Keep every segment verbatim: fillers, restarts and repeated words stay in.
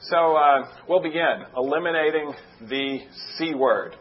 So uh, we'll begin eliminating the C word.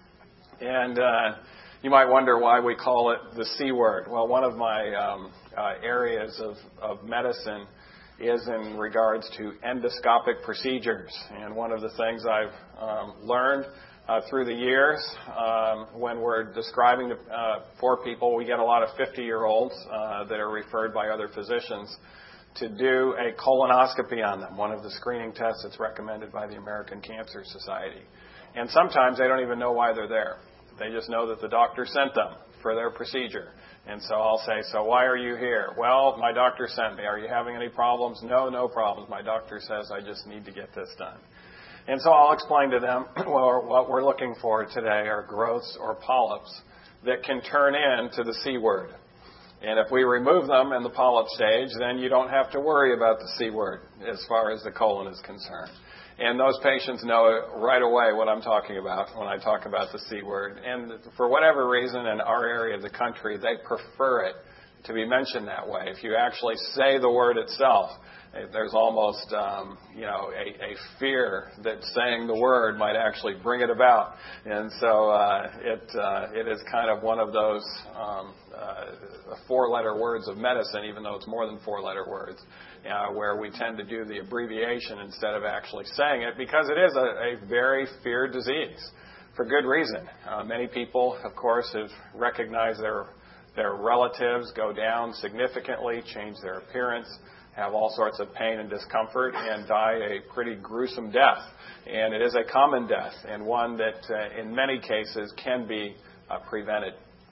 And uh, you might wonder why we call it the C word. Well, one of my um, uh, areas of, of medicine is in regards to endoscopic procedures. And one of the things I've um, learned uh, through the years, um, when we're describing uh, for people, we get a lot of fifty-year-olds uh, that are referred by other physicians to do a colonoscopy on them, one of the screening tests that's recommended by the American Cancer Society. And sometimes they don't even know why they're there. They just know that the doctor sent them for their procedure. And so I'll say, so why are you here? Well, my doctor sent me. Are you having any problems? No, no problems. My doctor says I just need to get this done. And so I'll explain to them, well, what we're looking for today are growths or polyps that can turn into the C word. And if we remove them in the polyp stage, then you don't have to worry about the C word as far as the colon is concerned. And those patients know right away what I'm talking about when I talk about the C word. And for whatever reason in our area of the country, they prefer it to be mentioned that way. If you actually say the word itself, there's almost, um, you know, a, a fear that saying the word might actually bring it about. And so uh, it uh, it is kind of one of those um, uh, four-letter words of medicine, even though it's more than four-letter words, uh, where we tend to do the abbreviation instead of actually saying it, because it is a, a very feared disease for good reason. Uh, many people, of course, have recognized their their relatives go down significantly, change their appearance, have all sorts of pain and discomfort, and die a pretty gruesome death. And it is a common death, and one that uh, in many cases can be uh, prevented.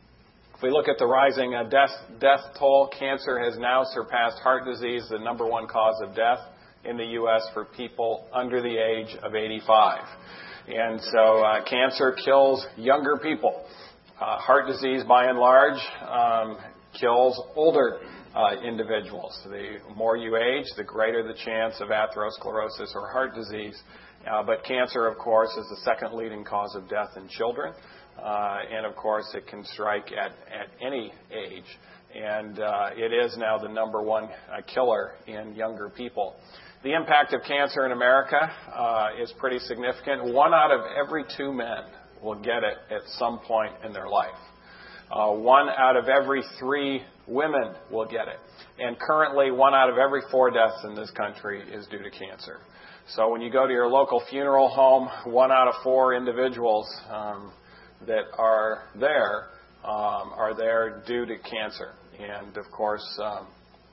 If we look at the rising uh, death, death toll, cancer has now surpassed heart disease, the number one cause of death in the U S for people under the age of eighty-five. And so uh, cancer kills younger people. Uh, heart disease, by and large, um, kills older Uh, individuals. The more you age, the greater the chance of atherosclerosis or heart disease. Uh, but cancer, of course, is the second leading cause of death in children. Uh, and, of course, it can strike at, at any age. And uh, it is now the number one uh, killer in younger people. The impact of cancer in America uh, is pretty significant. One out of every two men will get it at some point in their life. Uh, one out of every three women will get it. And currently, one out of every four deaths in this country is due to cancer. So when you go to your local funeral home, one out of four individuals um, that are there um, are there due to cancer. And, of course, um,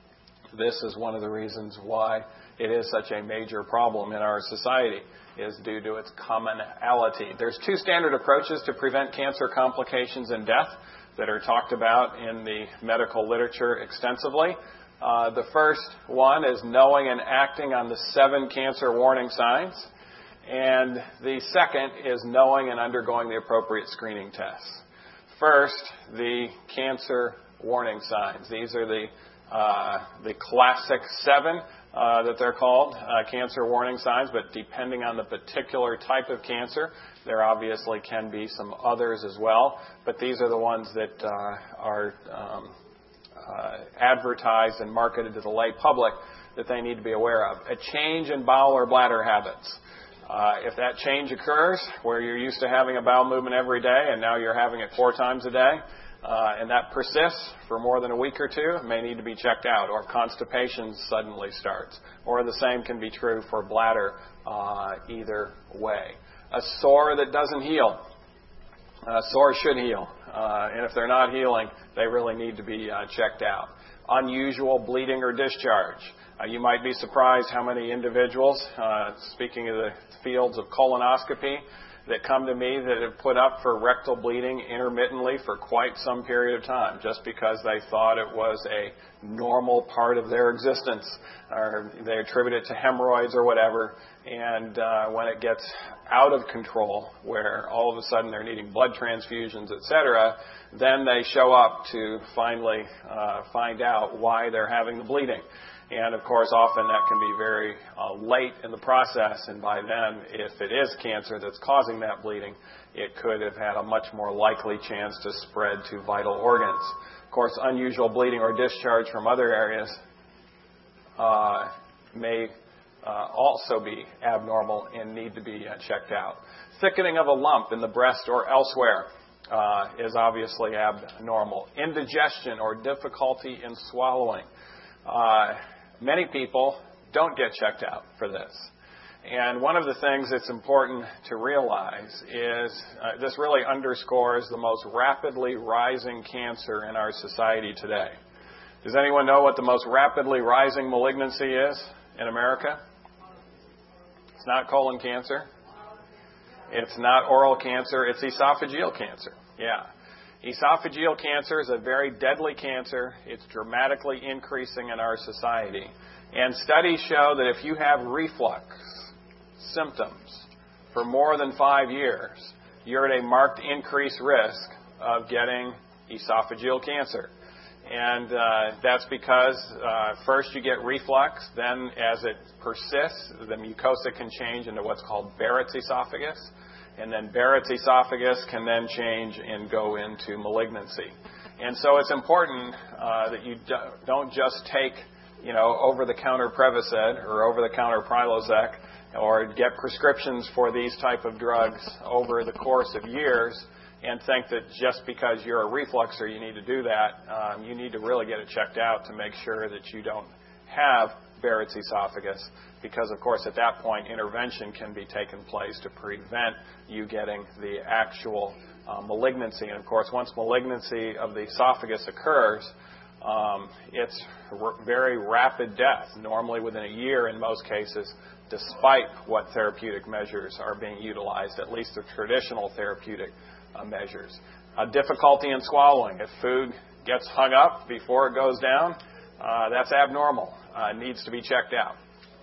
this is one of the reasons why it is such a major problem in our society, is due to its commonality. There's two standard approaches to prevent cancer complications and death that are talked about in the medical literature extensively. Uh, the first one is knowing and acting on the seven cancer warning signs. And the second is knowing and undergoing the appropriate screening tests. First, the cancer warning signs. These are the, uh, the classic seven uh, that they're called, uh, cancer warning signs, but depending on the particular type of cancer, there obviously can be some others as well, but these are the ones that uh, are um, uh, advertised and marketed to the lay public that they need to be aware of. A change in bowel or bladder habits. Uh, if that change occurs, where you're used to having a bowel movement every day and now you're having it four times a day, uh, and that persists for more than a week or two, it may need to be checked out, or constipation suddenly starts. Or the same can be true for bladder uh, either way. A sore that doesn't heal. A sore should heal. Uh, and if they're not healing, they really need to be uh, checked out. Unusual bleeding or discharge. Uh, you might be surprised how many individuals, uh, speaking of the fields of colonoscopy, that come to me that have put up for rectal bleeding intermittently for quite some period of time, just because they thought it was a normal part of their existence, or they attribute it to hemorrhoids or whatever. And uh, when it gets out of control, where all of a sudden they're needing blood transfusions, et cetera, then they show up to finally uh, find out why they're having the bleeding. And, of course, often that can be very uh, late in the process, and by then, if it is cancer that's causing that bleeding, it could have had a much more likely chance to spread to vital organs. Of course, unusual bleeding or discharge from other areas uh, may uh, also be abnormal and need to be uh, checked out. Thickening of a lump in the breast or elsewhere uh, is obviously abnormal. Indigestion or difficulty in swallowing. Uh, many people don't get checked out for this. And one of the things that's important to realize is uh, this really underscores the most rapidly rising cancer in our society today. Does anyone know what the most rapidly rising malignancy is in America? It's not colon cancer. It's not oral cancer. It's esophageal cancer. Yeah. Esophageal cancer is a very deadly cancer. It's dramatically increasing in our society. And studies show that if you have reflux symptoms for more than five years, you're at a marked increased risk of getting esophageal cancer. And uh, that's because uh, first you get reflux, then as it persists, the mucosa can change into what's called Barrett's esophagus, and then Barrett's esophagus can then change and go into malignancy. And so it's important uh, that you do, don't just take, you know, over-the-counter Prevacid or over-the-counter Prilosec or get prescriptions for these type of drugs over the course of years and think that just because you're a refluxer you need to do that. Um, you need to really get it checked out to make sure that you don't have Barrett's esophagus, because, of course, at that point, intervention can be taken place to prevent you getting the actual uh, malignancy. And, of course, once malignancy of the esophagus occurs, um, it's r- very rapid death, normally within a year in most cases, despite what therapeutic measures are being utilized, at least the traditional therapeutic uh, measures. Uh, difficulty in swallowing. If food gets hung up before it goes down, uh, that's abnormal. Uh, needs to be checked out.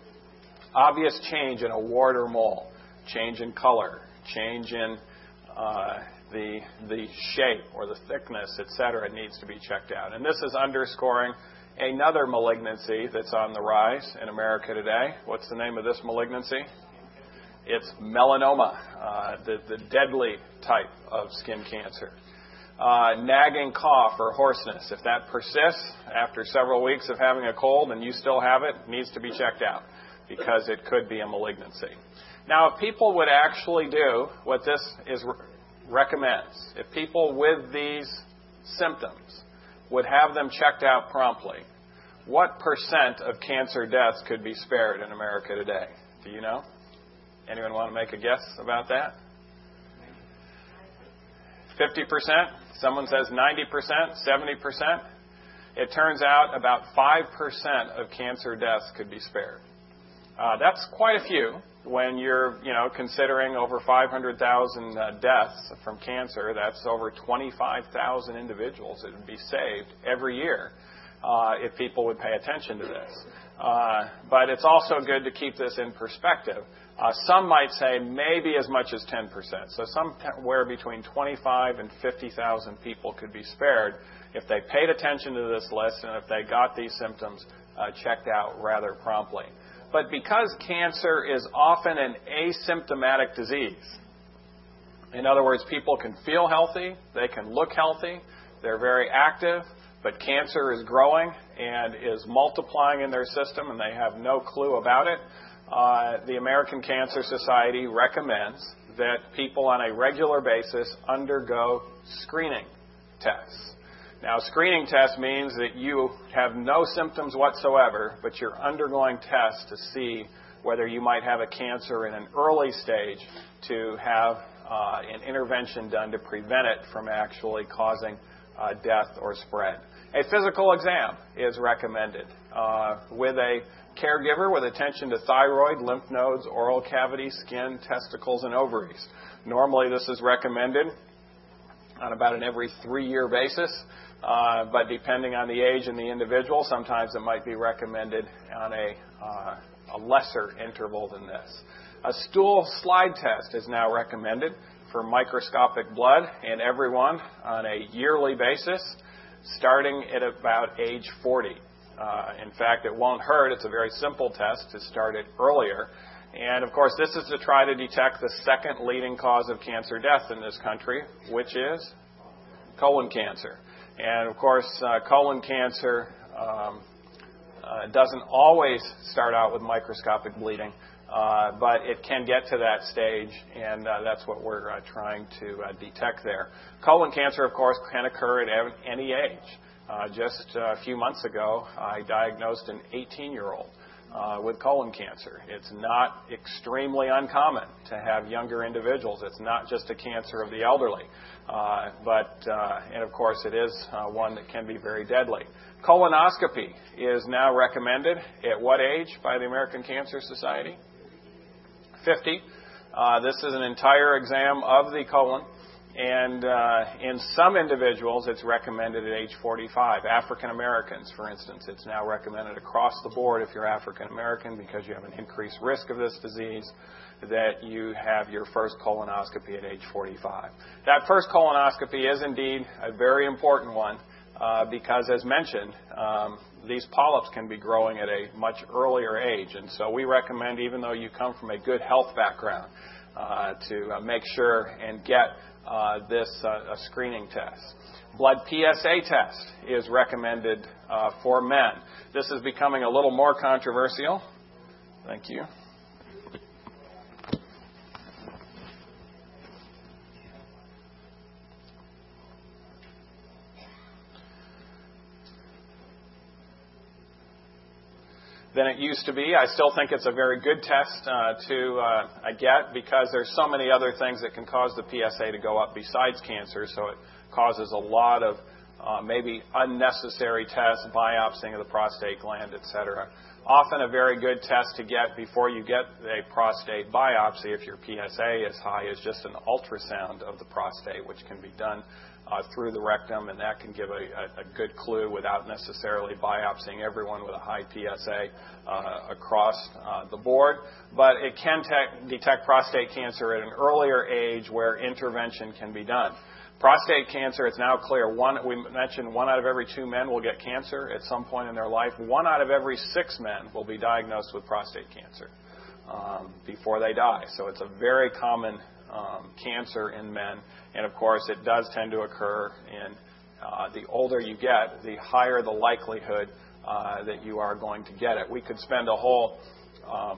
Obvious change in a wart or mole, change in color, change in uh, the the shape or the thickness, et cetera, needs to be checked out. And this is underscoring another malignancy that's on the rise in America today. What's the name of this malignancy? It's melanoma, uh, the, the deadly type of skin cancer. Uh, nagging cough or hoarseness. If that persists after several weeks of having a cold and you still have it, it needs to be checked out because it could be a malignancy. Now, if people would actually do what this is recommends, if people with these symptoms would have them checked out promptly, what percent of cancer deaths could be spared in America today? Do you know? Anyone want to make a guess about that? fifty percent? Someone says ninety percent, seventy percent. It turns out about five percent of cancer deaths could be spared. Uh, that's quite a few when you're, you know, considering over five hundred thousand uh, deaths from cancer. That's over twenty-five thousand individuals that would be saved every year uh, if people would pay attention to this. Uh, but it's also good to keep this in perspective. Uh, some might say maybe as much as ten percent. So somewhere between twenty-five and fifty thousand people could be spared if they paid attention to this list and if they got these symptoms uh, checked out rather promptly. But because cancer is often an asymptomatic disease, in other words, people can feel healthy, they can look healthy, they're very active, but cancer is growing and is multiplying in their system and they have no clue about it, Uh, the American Cancer Society recommends that people on a regular basis undergo screening tests. Now, screening test means that you have no symptoms whatsoever, but you're undergoing tests to see whether you might have a cancer in an early stage to have uh, an intervention done to prevent it from actually causing uh, death or spread. A physical exam is recommended uh, with a caregiver with attention to thyroid, lymph nodes, oral cavity, skin, testicles, and ovaries. Normally this is recommended on about an every three-year basis, uh, but depending on the age and the individual, sometimes it might be recommended on a, uh, a lesser interval than this. A stool slide test is now recommended for microscopic blood in everyone on a yearly basis, starting at about age forty. Uh, in fact, it won't hurt. It's a very simple test to start it earlier. And, of course, this is to try to detect the second leading cause of cancer death in this country, which is colon cancer. And, of course, uh, colon cancer um, uh, Uh, it doesn't always start out with microscopic bleeding, uh, but it can get to that stage, and uh, that's what we're uh, trying to uh, detect there. Colon cancer, of course, can occur at any age. Uh, just a few months ago, I diagnosed an eighteen-year-old uh, with colon cancer. It's not extremely uncommon to have younger individuals. It's not just a cancer of the elderly, uh, but, uh, and of course, it is uh, one that can be very deadly. Colonoscopy is now recommended at what age by the American Cancer Society? fifty. Uh, this is an entire exam of the colon. And uh, in some individuals, it's recommended at age forty-five. African Americans, for instance, it's now recommended across the board if you're African American because you have an increased risk of this disease that you have your first colonoscopy at age forty-five. That first colonoscopy is indeed a very important one uh, because, as mentioned, um, these polyps can be growing at a much earlier age. And so we recommend, even though you come from a good health background, uh, to uh, make sure and get Uh, this uh, a screening test. Blood P S A test is recommended uh, for men. This is becoming a little more controversial. Thank you. Than it used to be. I still think it's a very good test uh, to uh, get because there's so many other things that can cause the P S A to go up besides cancer, so it causes a lot of uh, maybe unnecessary tests, biopsying of the prostate gland, et cetera. Often a very good test to get before you get a prostate biopsy, if your P S A is high, is just an ultrasound of the prostate, which can be done Uh, through the rectum, and that can give a, a, a good clue without necessarily biopsying everyone with a high P S A uh, across uh, the board. But it can te- detect prostate cancer at an earlier age where intervention can be done. Prostate cancer, it's now clear, one, we mentioned one out of every two men will get cancer at some point in their life. One out of every six men will be diagnosed with prostate cancer um, before they die. So it's a very common um, cancer in men. And, of course, it does tend to occur in uh, the older you get, the higher the likelihood uh, that you are going to get it. We could spend a whole um,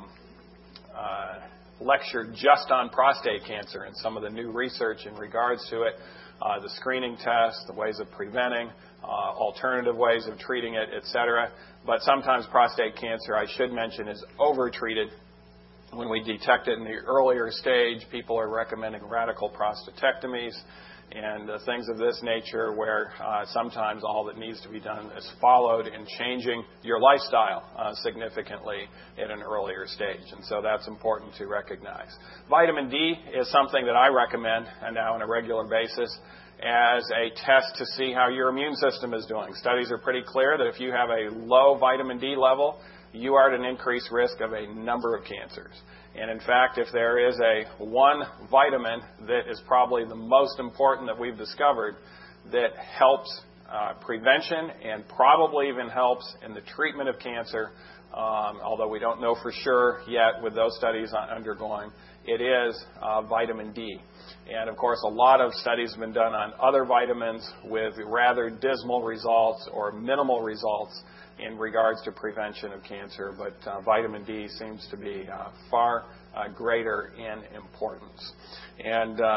uh, lecture just on prostate cancer and some of the new research in regards to it, uh, the screening tests, the ways of preventing, uh, alternative ways of treating it, et cetera. But sometimes prostate cancer, I should mention, is overtreated. When we detect it in the earlier stage, people are recommending radical prostatectomies and uh, things of this nature where uh, sometimes all that needs to be done is followed in changing your lifestyle uh, significantly at an earlier stage. And so that's important to recognize. Vitamin D is something that I recommend and now on a regular basis as a test to see how your immune system is doing. Studies are pretty clear that if you have a low vitamin D level, you are at an increased risk of a number of cancers. And in fact, if there is a one vitamin that is probably the most important that we've discovered that helps uh, prevention and probably even helps in the treatment of cancer, um, although we don't know for sure yet with those studies undergoing, it is uh, vitamin D. And of course, a lot of studies have been done on other vitamins with rather dismal results or minimal results in regards to prevention of cancer, but uh, vitamin D seems to be uh, far uh, greater in importance. And, uh,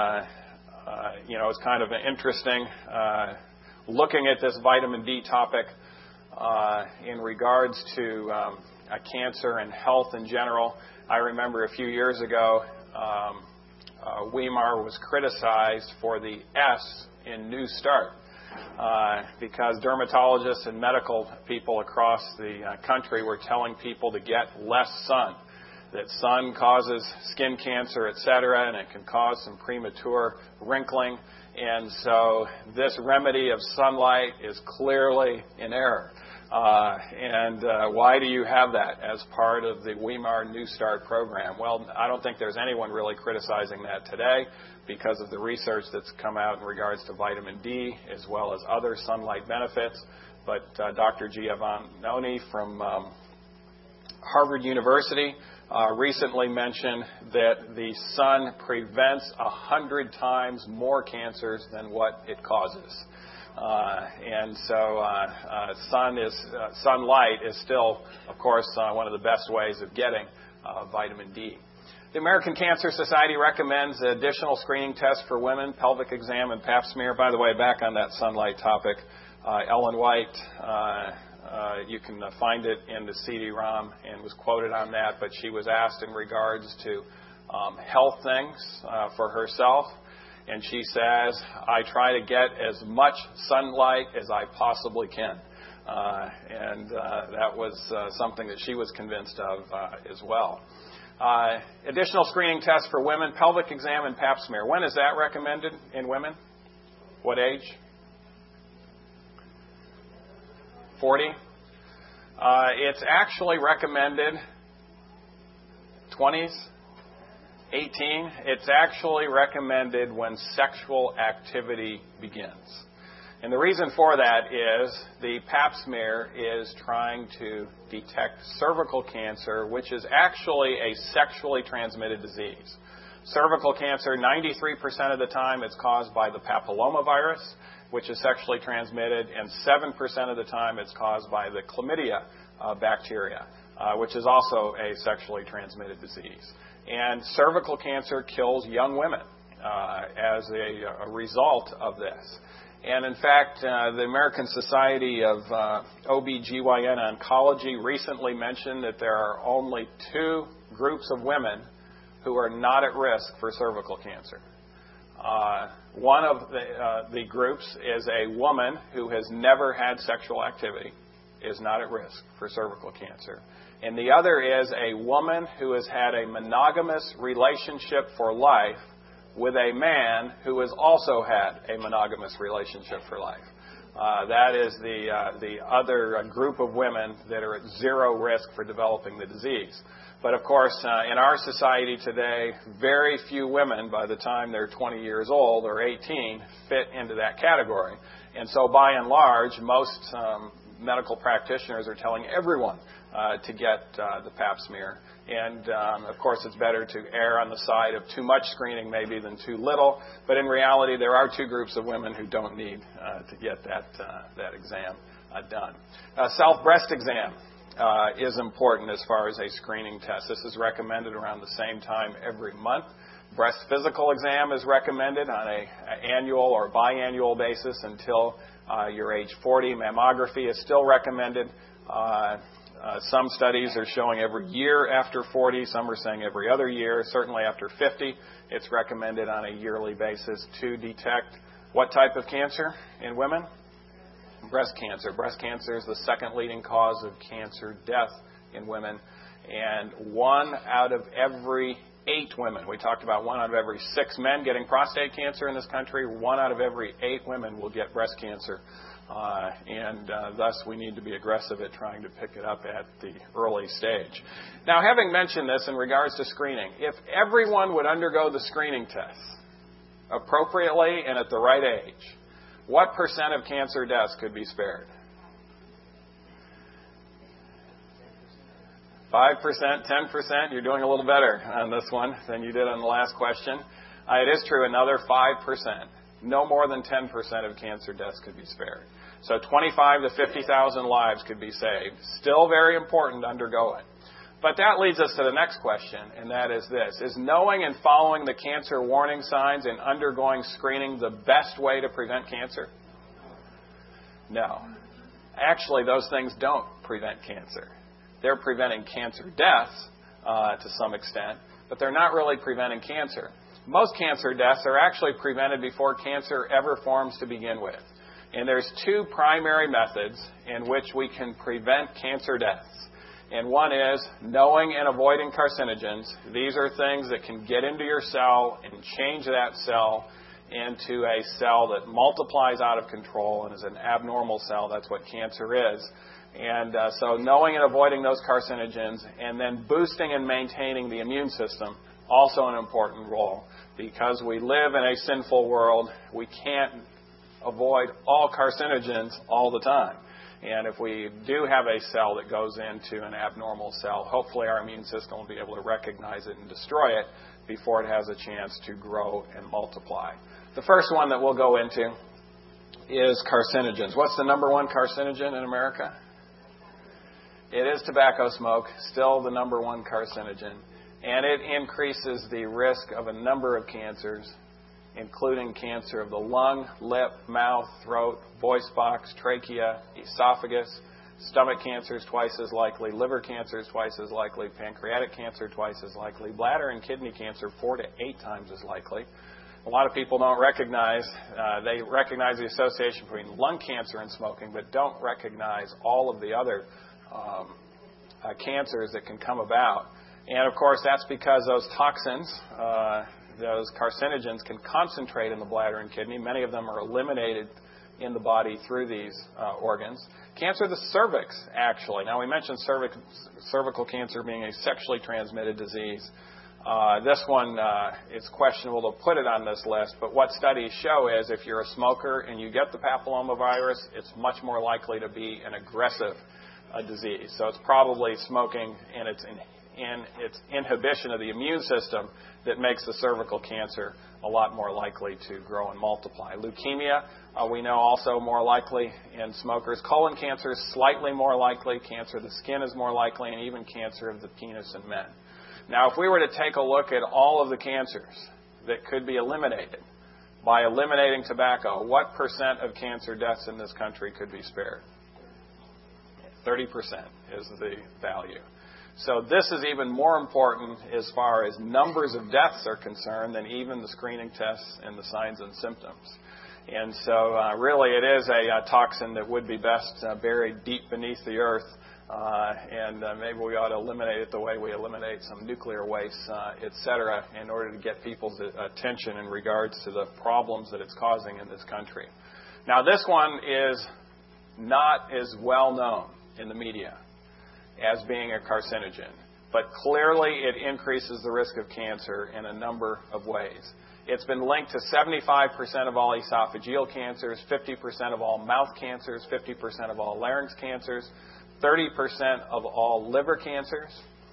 uh, you know, it's kind of interesting uh, looking at this vitamin D topic uh, in regards to um, uh, cancer and health in general. I remember a few years ago, um, uh, Weimar was criticized for the S in New Start. Uh, because dermatologists and medical people across the uh, country were telling people to get less sun, that sun causes skin cancer, et cetera, and it can cause some premature wrinkling. And so this remedy of sunlight is clearly in error. Uh, and uh, why do you have that as part of the Weimar New Start program? Well, I don't think there's anyone really criticizing that today because of the research that's come out in regards to vitamin D as well as other sunlight benefits. But uh, Doctor Giovannoni from um, Harvard University uh, recently mentioned that the sun prevents a hundred times more cancers than what it causes. Uh, and so uh, uh, sun is, uh, sunlight is still, of course, uh, one of the best ways of getting uh, vitamin D. The American Cancer Society recommends additional screening tests for women, pelvic exam, and pap smear. By the way, back on that sunlight topic, uh, Ellen White, uh, uh, you can uh, find it in the C D ROM and was quoted on that, but she was asked in regards to um, health things uh, for herself. And she says, I try to get as much sunlight as I possibly can. Uh, and uh, that was uh, something that she was convinced of uh, as well. Uh, additional screening tests for women, pelvic exam and pap smear. When is that recommended in women? What age? forty? Uh, it's actually recommended twenties. eighteen, it's actually recommended when sexual activity begins. And the reason for that is the pap smear is trying to detect cervical cancer, which is actually a sexually transmitted disease. Cervical cancer, ninety-three percent of the time, it's caused by the papillomavirus, which is sexually transmitted, and seven percent of the time it's caused by the chlamydia uh, bacteria, uh, which is also a sexually transmitted disease. And cervical cancer kills young women uh, as a, a result of this. And in fact, uh, the American Society of uh, O B G Y N Oncology recently mentioned that there are only two groups of women who are not at risk for cervical cancer. Uh, one of the, uh, the groups is a woman who has never had sexual activity, is not at risk for cervical cancer. And the other is a woman who has had a monogamous relationship for life with a man who has also had a monogamous relationship for life. Uh, that is the uh, the other uh, group of women that are at zero risk for developing the disease. But of course, uh, in our society today, very few women, by the time they're twenty years old or eighteen, fit into that category. And so by and large, most um, medical practitioners are telling everyone uh, to get uh, the pap smear. And, um, of course, it's better to err on the side of too much screening maybe than too little. But in reality, there are two groups of women who don't need uh, to get that, uh, that exam uh, done. Uh, self-breast exam uh, is important as far as a screening test. This is recommended around the same time every month. Breast physical exam is recommended on an annual or biannual basis until uh, you're age forty. Mammography is still recommended. Uh, Uh, some studies are showing every year after forty. Some are saying every other year. Certainly after fifty, it's recommended on a yearly basis to detect what type of cancer in women? Breast cancer. Breast cancer is the second leading cause of cancer death in women. And one out of every eight women, we talked about one out of every six men getting prostate cancer in this country, one out of every eight women will get breast cancer. Uh, and uh, thus we need to be aggressive at trying to pick it up at the early stage. Now, having mentioned this in regards to screening, if everyone would undergo the screening tests appropriately and at the right age, what percent of cancer deaths could be spared? five percent, ten percent? You're doing a little better on this one than you did on the last question. Uh, it is true, another five percent. No more than ten percent of cancer deaths could be spared. So twenty-five to fifty thousand lives could be saved. Still very important to undergo it. But that leads us to the next question, and that is this. Is knowing and following the cancer warning signs and undergoing screening the best way to prevent cancer? No. Actually, those things don't prevent cancer. They're preventing cancer deaths uh, to some extent, but they're not really preventing cancer. Most cancer deaths are actually prevented before cancer ever forms to begin with. And there's two primary methods in which we can prevent cancer deaths. And one is knowing and avoiding carcinogens. These are things that can get into your cell and change that cell into a cell that multiplies out of control and is an abnormal cell. That's what cancer is. And uh, so knowing and avoiding those carcinogens, and then boosting and maintaining the immune system, also an important role. Because we live in a sinful world, we can't avoid all carcinogens all the time. And if we do have a cell that goes into an abnormal cell, hopefully our immune system will be able to recognize it and destroy it before it has a chance to grow and multiply. The first one that we'll go into is carcinogens. What's the number one carcinogen in America? It is tobacco smoke, still the number one carcinogen. And it increases the risk of a number of cancers, including cancer of the lung, lip, mouth, throat, voice box, trachea, esophagus. Stomach cancer is twice as likely. Liver cancer is twice as likely. Pancreatic cancer twice as likely. Bladder and kidney cancer four to eight times as likely. A lot of people don't recognize, uh, they recognize the association between lung cancer and smoking, but don't recognize all of the other um, uh, cancers that can come about. And, of course, that's because those toxins, uh, those carcinogens, can concentrate in the bladder and kidney. Many of them are eliminated in the body through these uh, organs. Cancer of the cervix, actually. Now, we mentioned cervic, cervical cancer being a sexually transmitted disease. Uh, this one, uh, it's questionable to put it on this list, but what studies show is if you're a smoker and you get the papillomavirus, it's much more likely to be an aggressive uh, disease. So it's probably smoking and its, in, in its inhibition of the immune system that makes the cervical cancer a lot more likely to grow and multiply. Leukemia, uh, we know also more likely in smokers. Colon cancer is slightly more likely. Cancer of the skin is more likely, and even cancer of the penis in men. Now, if we were to take a look at all of the cancers that could be eliminated by eliminating tobacco, what percent of cancer deaths in this country could be spared? thirty percent is the value. So this is even more important as far as numbers of deaths are concerned than even the screening tests and the signs and symptoms. And so uh, really it is a, a toxin that would be best uh, buried deep beneath the earth. Uh, and uh, maybe we ought to eliminate it the way we eliminate some nuclear waste, uh, et cetera, in order to get people's attention in regards to the problems that it's causing in this country. Now, this one is not as well known in the media as being a carcinogen, but clearly it increases the risk of cancer in a number of ways. It's been linked to seventy-five percent of all esophageal cancers, fifty percent of all mouth cancers, fifty percent of all larynx cancers, thirty percent of all liver cancers,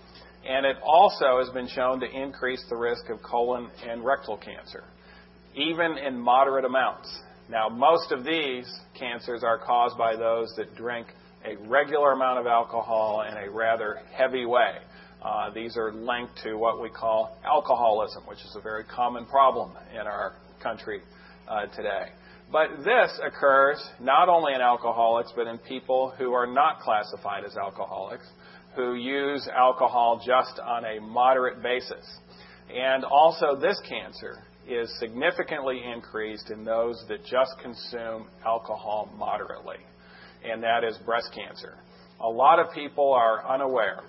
and it also has been shown to increase the risk of colon and rectal cancer, even in moderate amounts. Now, most of these cancers are caused by those that drink a regular amount of alcohol in a rather heavy way. Uh, these are linked to what we call alcoholism, which is a very common problem in our country uh, today. But this occurs not only in alcoholics, but in people who are not classified as alcoholics, who use alcohol just on a moderate basis. And also this cancer is significantly increased in those that just consume alcohol moderately, and that is breast cancer. A lot of people are unaware,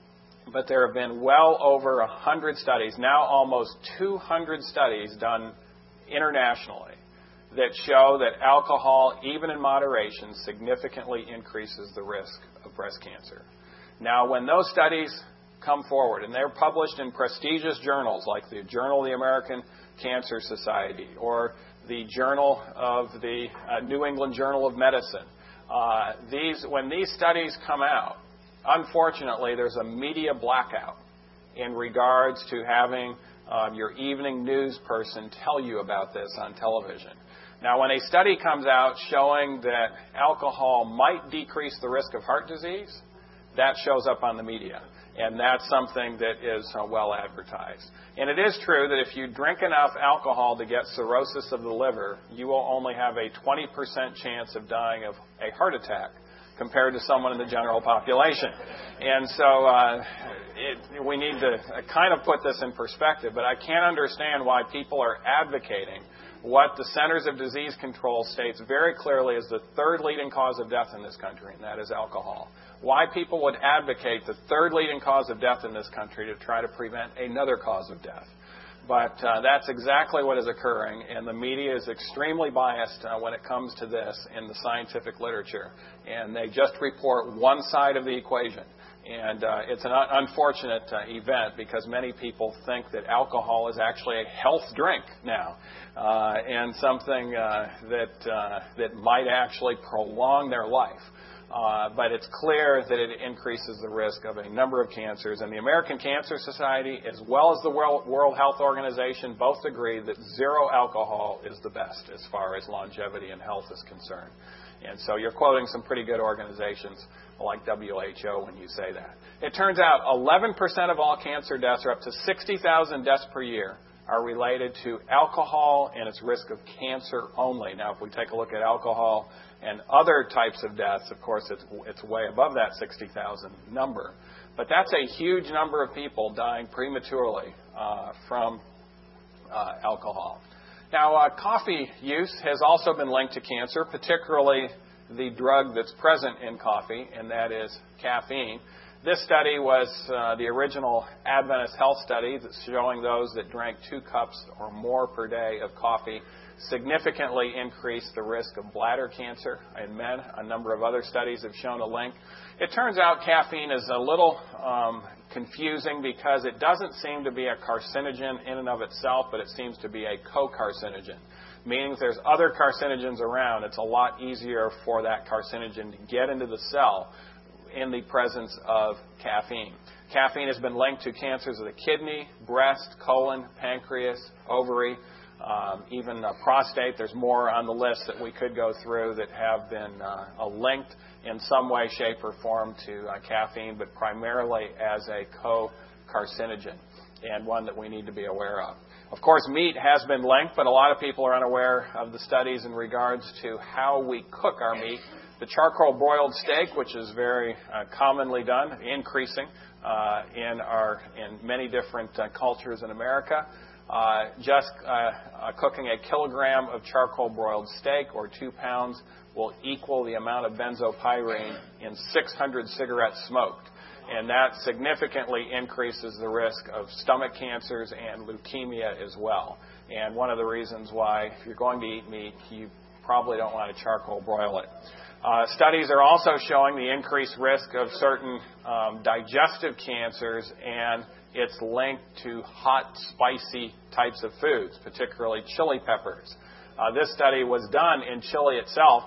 but there have been well over one hundred studies, now almost two hundred studies done internationally, that show that alcohol, even in moderation, significantly increases the risk of breast cancer. Now, when those studies come forward, and they're published in prestigious journals like the Journal of the American Cancer Society or the Journal of the uh, New England Journal of Medicine, uh, these when these studies come out, unfortunately, there's a media blackout in regards to having um, your evening news person tell you about this on television. Now, when a study comes out showing that alcohol might decrease the risk of heart disease, that shows up on the media. And that's something that is uh, well advertised. And it is true that if you drink enough alcohol to get cirrhosis of the liver, you will only have a twenty percent chance of dying of a heart attack compared to someone in the general population. And so uh, it, we need to kind of put this in perspective, but I can't understand why people are advocating what the Centers of Disease Control states very clearly is the third leading cause of death in this country, and that is alcohol. Why people would advocate the third leading cause of death in this country to try to prevent another cause of death. But uh, that's exactly what is occurring, and the media is extremely biased uh, when it comes to this in the scientific literature. And they just report one side of the equation. And uh, it's an un- unfortunate uh, event because many people think that alcohol is actually a health drink now uh, and something uh, that, uh, that might actually prolong their life. Uh, but it's clear that it increases the risk of a number of cancers. And the American Cancer Society, as well as the World, World Health Organization, both agree that zero alcohol is the best as far as longevity and health is concerned. And so you're quoting some pretty good organizations like W H O when you say that. It turns out eleven percent of all cancer deaths, or up to sixty thousand deaths per year, are related to alcohol and its risk of cancer only. Now, if we take a look at alcohol and other types of deaths, of course, it's, it's way above that sixty thousand number. But that's a huge number of people dying prematurely uh, from uh, alcohol. Now, uh, coffee use has also been linked to cancer, particularly the drug that's present in coffee, and that is caffeine. This study was uh, the original Adventist health study that's showing those that drank two cups or more per day of coffee significantly increased the risk of bladder cancer in men. A number of other studies have shown a link. It turns out caffeine is a little um, confusing because it doesn't seem to be a carcinogen in and of itself, but it seems to be a co-carcinogen, meaning if there's other carcinogens around, it's a lot easier for that carcinogen to get into the cell in the presence of caffeine. Caffeine has been linked to cancers of the kidney, breast, colon, pancreas, ovary, um, even uh, prostate. There's more on the list that we could go through that have been uh, linked in some way, shape, or form to uh, caffeine, but primarily as a co-carcinogen and one that we need to be aware of. Of course, meat has been linked, but a lot of people are unaware of the studies in regards to how we cook our meat. The charcoal broiled steak, which is very uh, commonly done, increasing uh, in our in many different uh, cultures in America. Uh, just uh, uh, cooking a kilogram of charcoal broiled steak or two pounds will equal the amount of benzopyrene in six hundred cigarettes smoked. And that significantly increases the risk of stomach cancers and leukemia as well. And one of the reasons why, if you're going to eat meat, you probably don't want to charcoal broil it. Uh, studies are also showing the increased risk of certain um, digestive cancers, and it's linked to hot, spicy types of foods, particularly chili peppers. Uh, this study was done in Chile itself,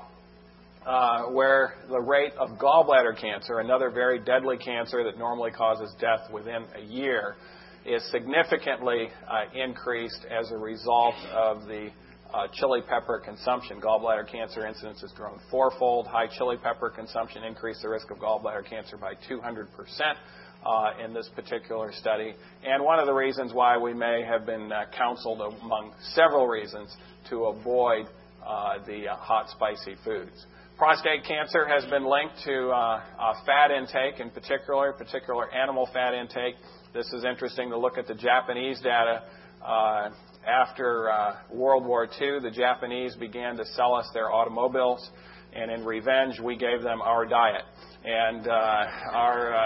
uh, where the rate of gallbladder cancer, another very deadly cancer that normally causes death within a year, is significantly uh, increased as a result of the Uh, chili pepper consumption. Gallbladder cancer incidence has grown fourfold. High chili pepper consumption increased the risk of gallbladder cancer by two hundred percent uh, in this particular study. And one of the reasons why we may have been uh, counseled, among several reasons, to avoid uh, the uh, hot, spicy foods. Prostate cancer has been linked to uh, uh, fat intake, in particular, particular animal fat intake. This is interesting to look at the Japanese data. Uh, After uh, World War Two, the Japanese began to sell us their automobiles, and in revenge, we gave them our diet. And uh, our uh,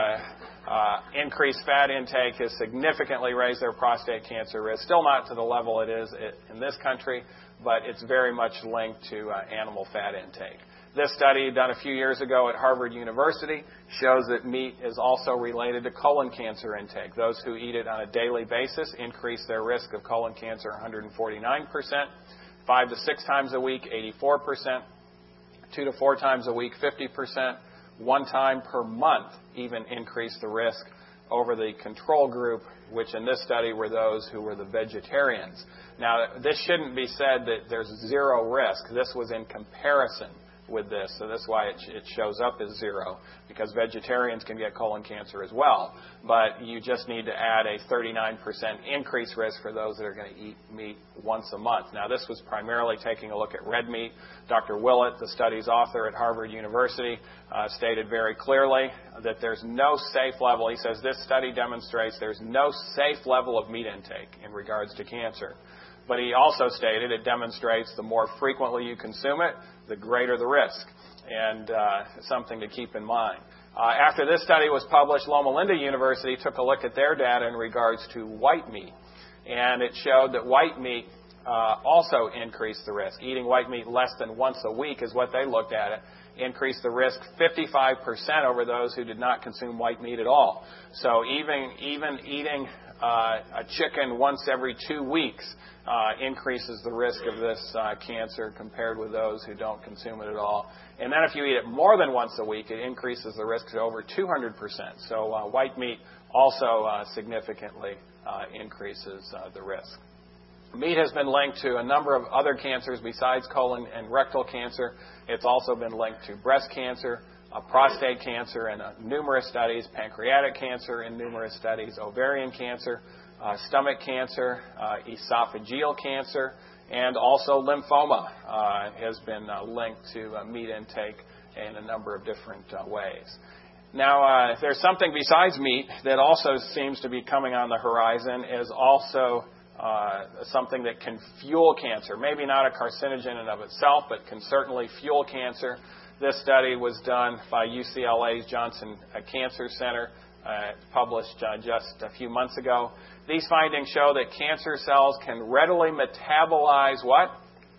uh, increased fat intake has significantly raised their prostate cancer risk. Still not to the level it is in this country, but it's very much linked to uh, animal fat intake. This study, done a few years ago at Harvard University, shows that meat is also related to colon cancer intake. Those who eat it on a daily basis increase their risk of colon cancer one hundred forty-nine percent, five to six times a week, eighty-four percent, two to four times a week, fifty percent, one time per month even increase the risk over the control group, which in this study were those who were the vegetarians. Now, this shouldn't be said that there's zero risk. This was in comparison with this, so that's why it, it shows up as zero, because vegetarians can get colon cancer as well, but you just need to add a thirty-nine percent increased risk for those that are going to eat meat once a month. Now, this was primarily taking a look at red meat. Doctor Willett, the study's author at Harvard University, uh, stated very clearly that there's no safe level. He says this study demonstrates there's no safe level of meat intake in regards to cancer. But he also stated it demonstrates the more frequently you consume it, the greater the risk, and uh, something to keep in mind. Uh, after this study was published, Loma Linda University took a look at their data in regards to white meat, and it showed that white meat uh, also increased the risk. Eating white meat less than once a week is what they looked at it, increased the risk fifty-five percent over those who did not consume white meat at all. So even, even eating uh, a chicken once every two weeks uh, increases the risk of this uh, cancer compared with those who don't consume it at all. And then if you eat it more than once a week, it increases the risk to over two hundred percent. So uh, white meat also uh, significantly uh, increases uh, the risk. Meat has been linked to a number of other cancers besides colon and rectal cancer. It's also been linked to breast cancer, uh, prostate cancer in uh, numerous studies, pancreatic cancer in numerous studies, ovarian cancer, uh, stomach cancer, uh, esophageal cancer, and also lymphoma uh, has been uh, linked to uh, meat intake in a number of different uh, ways. Now, uh, there's something besides meat that also seems to be coming on the horizon, is also uh, something that can fuel cancer. Maybe not a carcinogen in and of itself, but can certainly fuel cancer. This study was done by U C L A's Johnson Cancer Center, uh, published uh, just a few months ago. These findings show that cancer cells can readily metabolize what?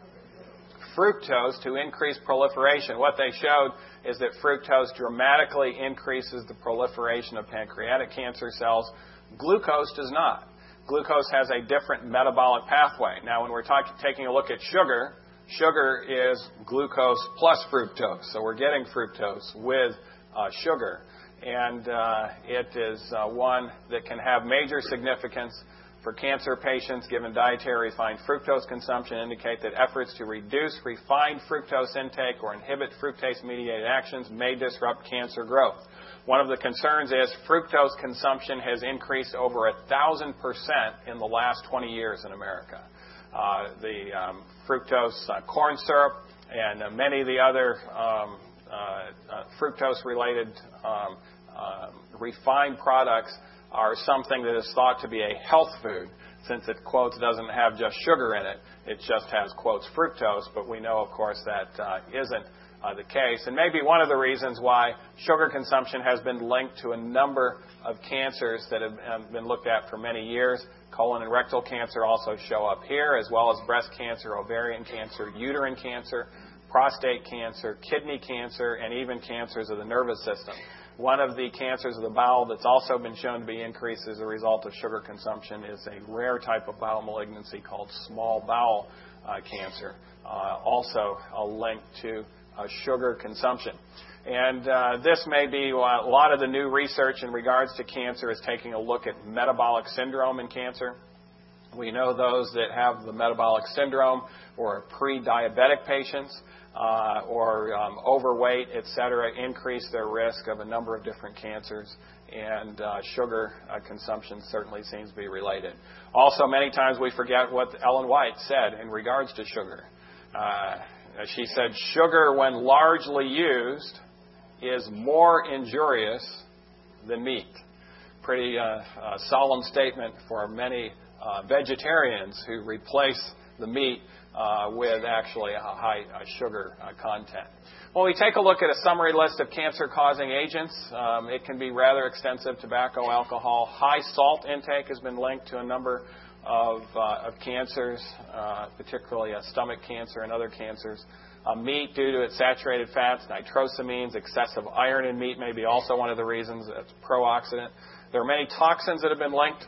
Fructose to increase proliferation. What they showed is that fructose dramatically increases the proliferation of pancreatic cancer cells. Glucose does not. Glucose has a different metabolic pathway. Now, when we're talk- taking a look at sugar, sugar is glucose plus fructose. So we're getting fructose with uh, sugar. And uh, it is uh, one that can have major significance for cancer patients. Given dietary refined fructose consumption indicate that efforts to reduce refined fructose intake or inhibit fructase-mediated actions may disrupt cancer growth. One of the concerns is fructose consumption has increased over a thousand percent in the last twenty years in America. Uh, the um, fructose uh, corn syrup and uh, many of the other um, uh, uh, fructose-related um, uh, refined products are something that is thought to be a health food, since it, quotes, doesn't have just sugar in it. It just has, quotes, fructose, but we know, of course, that uh, isn't uh, the case. And maybe one of the reasons why sugar consumption has been linked to a number of cancers that have um, been looked at for many years. Colon and rectal cancer also show up here, as well as breast cancer, ovarian cancer, uterine cancer, prostate cancer, kidney cancer, and even cancers of the nervous system. One of the cancers of the bowel that's also been shown to be increased as a result of sugar consumption is a rare type of bowel malignancy called small bowel uh, cancer, uh, also a link to uh, sugar consumption. And uh, this may be uh, a lot of the new research in regards to cancer is taking a look at metabolic syndrome in cancer. We know those that have the metabolic syndrome or pre-diabetic patients uh, or um, overweight, et cetera, increase their risk of a number of different cancers. And uh, sugar uh, consumption certainly seems to be related. Also, many times we forget what Ellen White said in regards to sugar. Uh, she said, sugar, when largely used, is more injurious than meat. Pretty uh, uh, solemn statement for many uh, vegetarians who replace the meat uh, with actually a high uh, sugar uh, content. When we take a look at a summary list of cancer-causing agents, um, it can be rather extensive. Tobacco, alcohol, high salt intake has been linked to a number of, uh, of cancers, uh, particularly uh, stomach cancer and other cancers. Uh, meat, due to its saturated fats, nitrosamines, excessive iron in meat may be also one of the reasons. It's pro-oxidant. There are many toxins that have been linked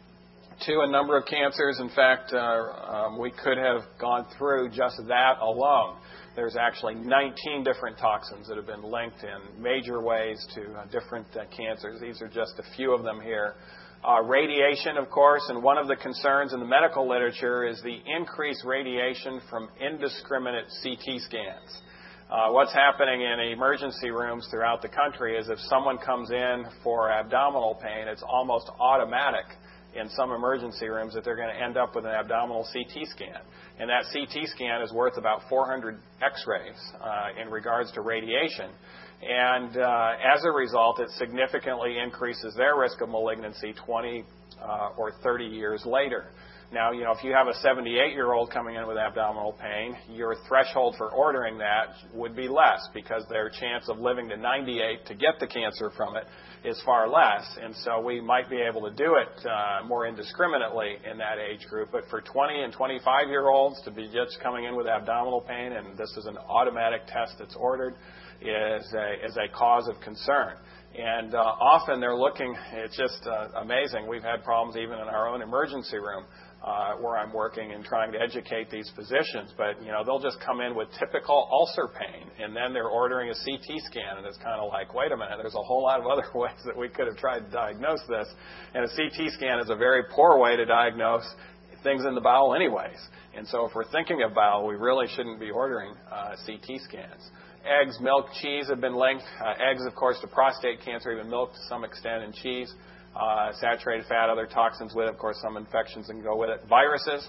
to a number of cancers. In fact, uh, um, we could have gone through just that alone. There's actually nineteen different toxins that have been linked in major ways to uh, different uh, cancers. These are just a few of them here. Uh, radiation, of course, and one of the concerns in the medical literature is the increased radiation from indiscriminate C T scans. Uh, what's happening in emergency rooms throughout the country is if someone comes in for abdominal pain, it's almost automatic in some emergency rooms that they're going to end up with an abdominal C T scan. And that C T scan is worth about four hundred X-rays uh, in regards to radiation. And uh, as a result, it significantly increases their risk of malignancy twenty uh, or thirty years later. Now, you know, if you have a seventy-eight-year-old coming in with abdominal pain, your threshold for ordering that would be less because their chance of living to ninety-eight to get the cancer from it is far less. And so we might be able to do it uh, more indiscriminately in that age group. But for twenty and twenty-five-year-olds to be just coming in with abdominal pain, and this is an automatic test that's ordered, is a, is a cause of concern. And uh, often they're looking, it's just uh, amazing. We've had problems even in our own emergency room uh, where I'm working and trying to educate these physicians. But, you know, they'll just come in with typical ulcer pain, and then they're ordering a C T scan, and it's kind of like, wait a minute, there's a whole lot of other ways that we could have tried to diagnose this. And a C T scan is a very poor way to diagnose things in the bowel anyways. And so if we're thinking of bowel, we really shouldn't be ordering uh, C T scans. Eggs, milk, cheese have been linked. Uh, eggs, of course, to prostate cancer, even milk to some extent, and cheese. Uh, saturated fat, other toxins with it. Of course, some infections can go with it. Viruses.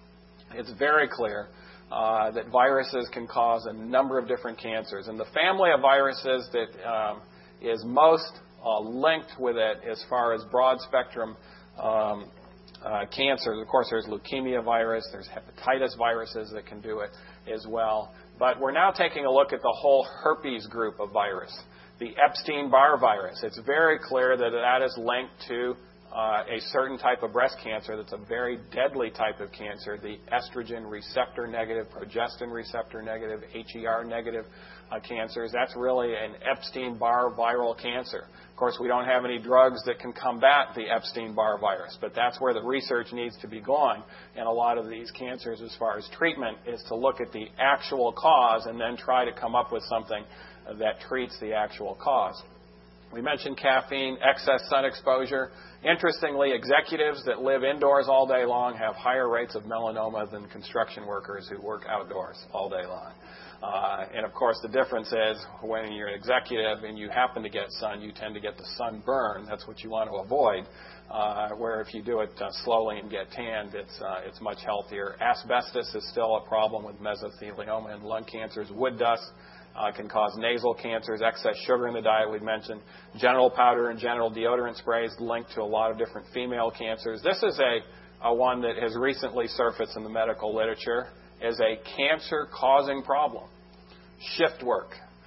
It's very clear uh, that viruses can cause a number of different cancers. And the family of viruses that um, is most uh, linked with it as far as broad spectrum um, uh, cancers. Of course, there's leukemia virus. There's hepatitis viruses that can do it as well. But we're now taking a look at the whole herpes group of virus, the Epstein-Barr virus. It's very clear that that is linked to uh, a certain type of breast cancer that's a very deadly type of cancer, the estrogen receptor negative, progestin receptor negative, H E R negative uh, cancers. That's really an Epstein-Barr viral cancer. Of course, we don't have any drugs that can combat the Epstein-Barr virus, but that's where the research needs to be going in a lot of these cancers as far as treatment, is to look at the actual cause and then try to come up with something that treats the actual cause. We mentioned caffeine, excess sun exposure. Interestingly, executives that live indoors all day long have higher rates of melanoma than construction workers who work outdoors all day long. Uh, and, of course, the difference is when you're an executive and you happen to get sun, you tend to get the sunburn. That's what you want to avoid. Uh, where if you do it uh, slowly and get tanned, it's, uh, it's much healthier. Asbestos is still a problem with mesothelioma and lung cancers. Wood dust Uh, can cause nasal cancers. Excess sugar in the diet, we've mentioned. Genital powder and genital deodorant sprays linked to a lot of different female cancers. This is a, a one that has recently surfaced in the medical literature as a cancer-causing problem. Shift work.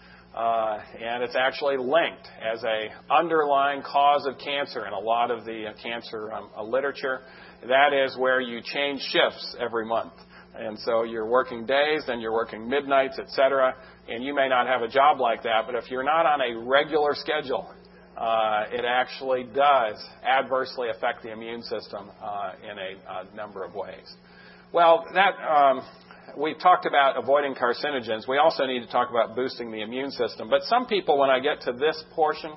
Uh, and it's actually linked as a underlying cause of cancer in a lot of the uh, cancer um, uh, literature. That is where you change shifts every month. And so you're working days, then you're working midnights, et cetera, and you may not have a job like that, but if you're not on a regular schedule, uh, it actually does adversely affect the immune system uh, in a, a number of ways. Well, that um, we've talked about avoiding carcinogens. We also need to talk about boosting the immune system. But some people, when I get to this portion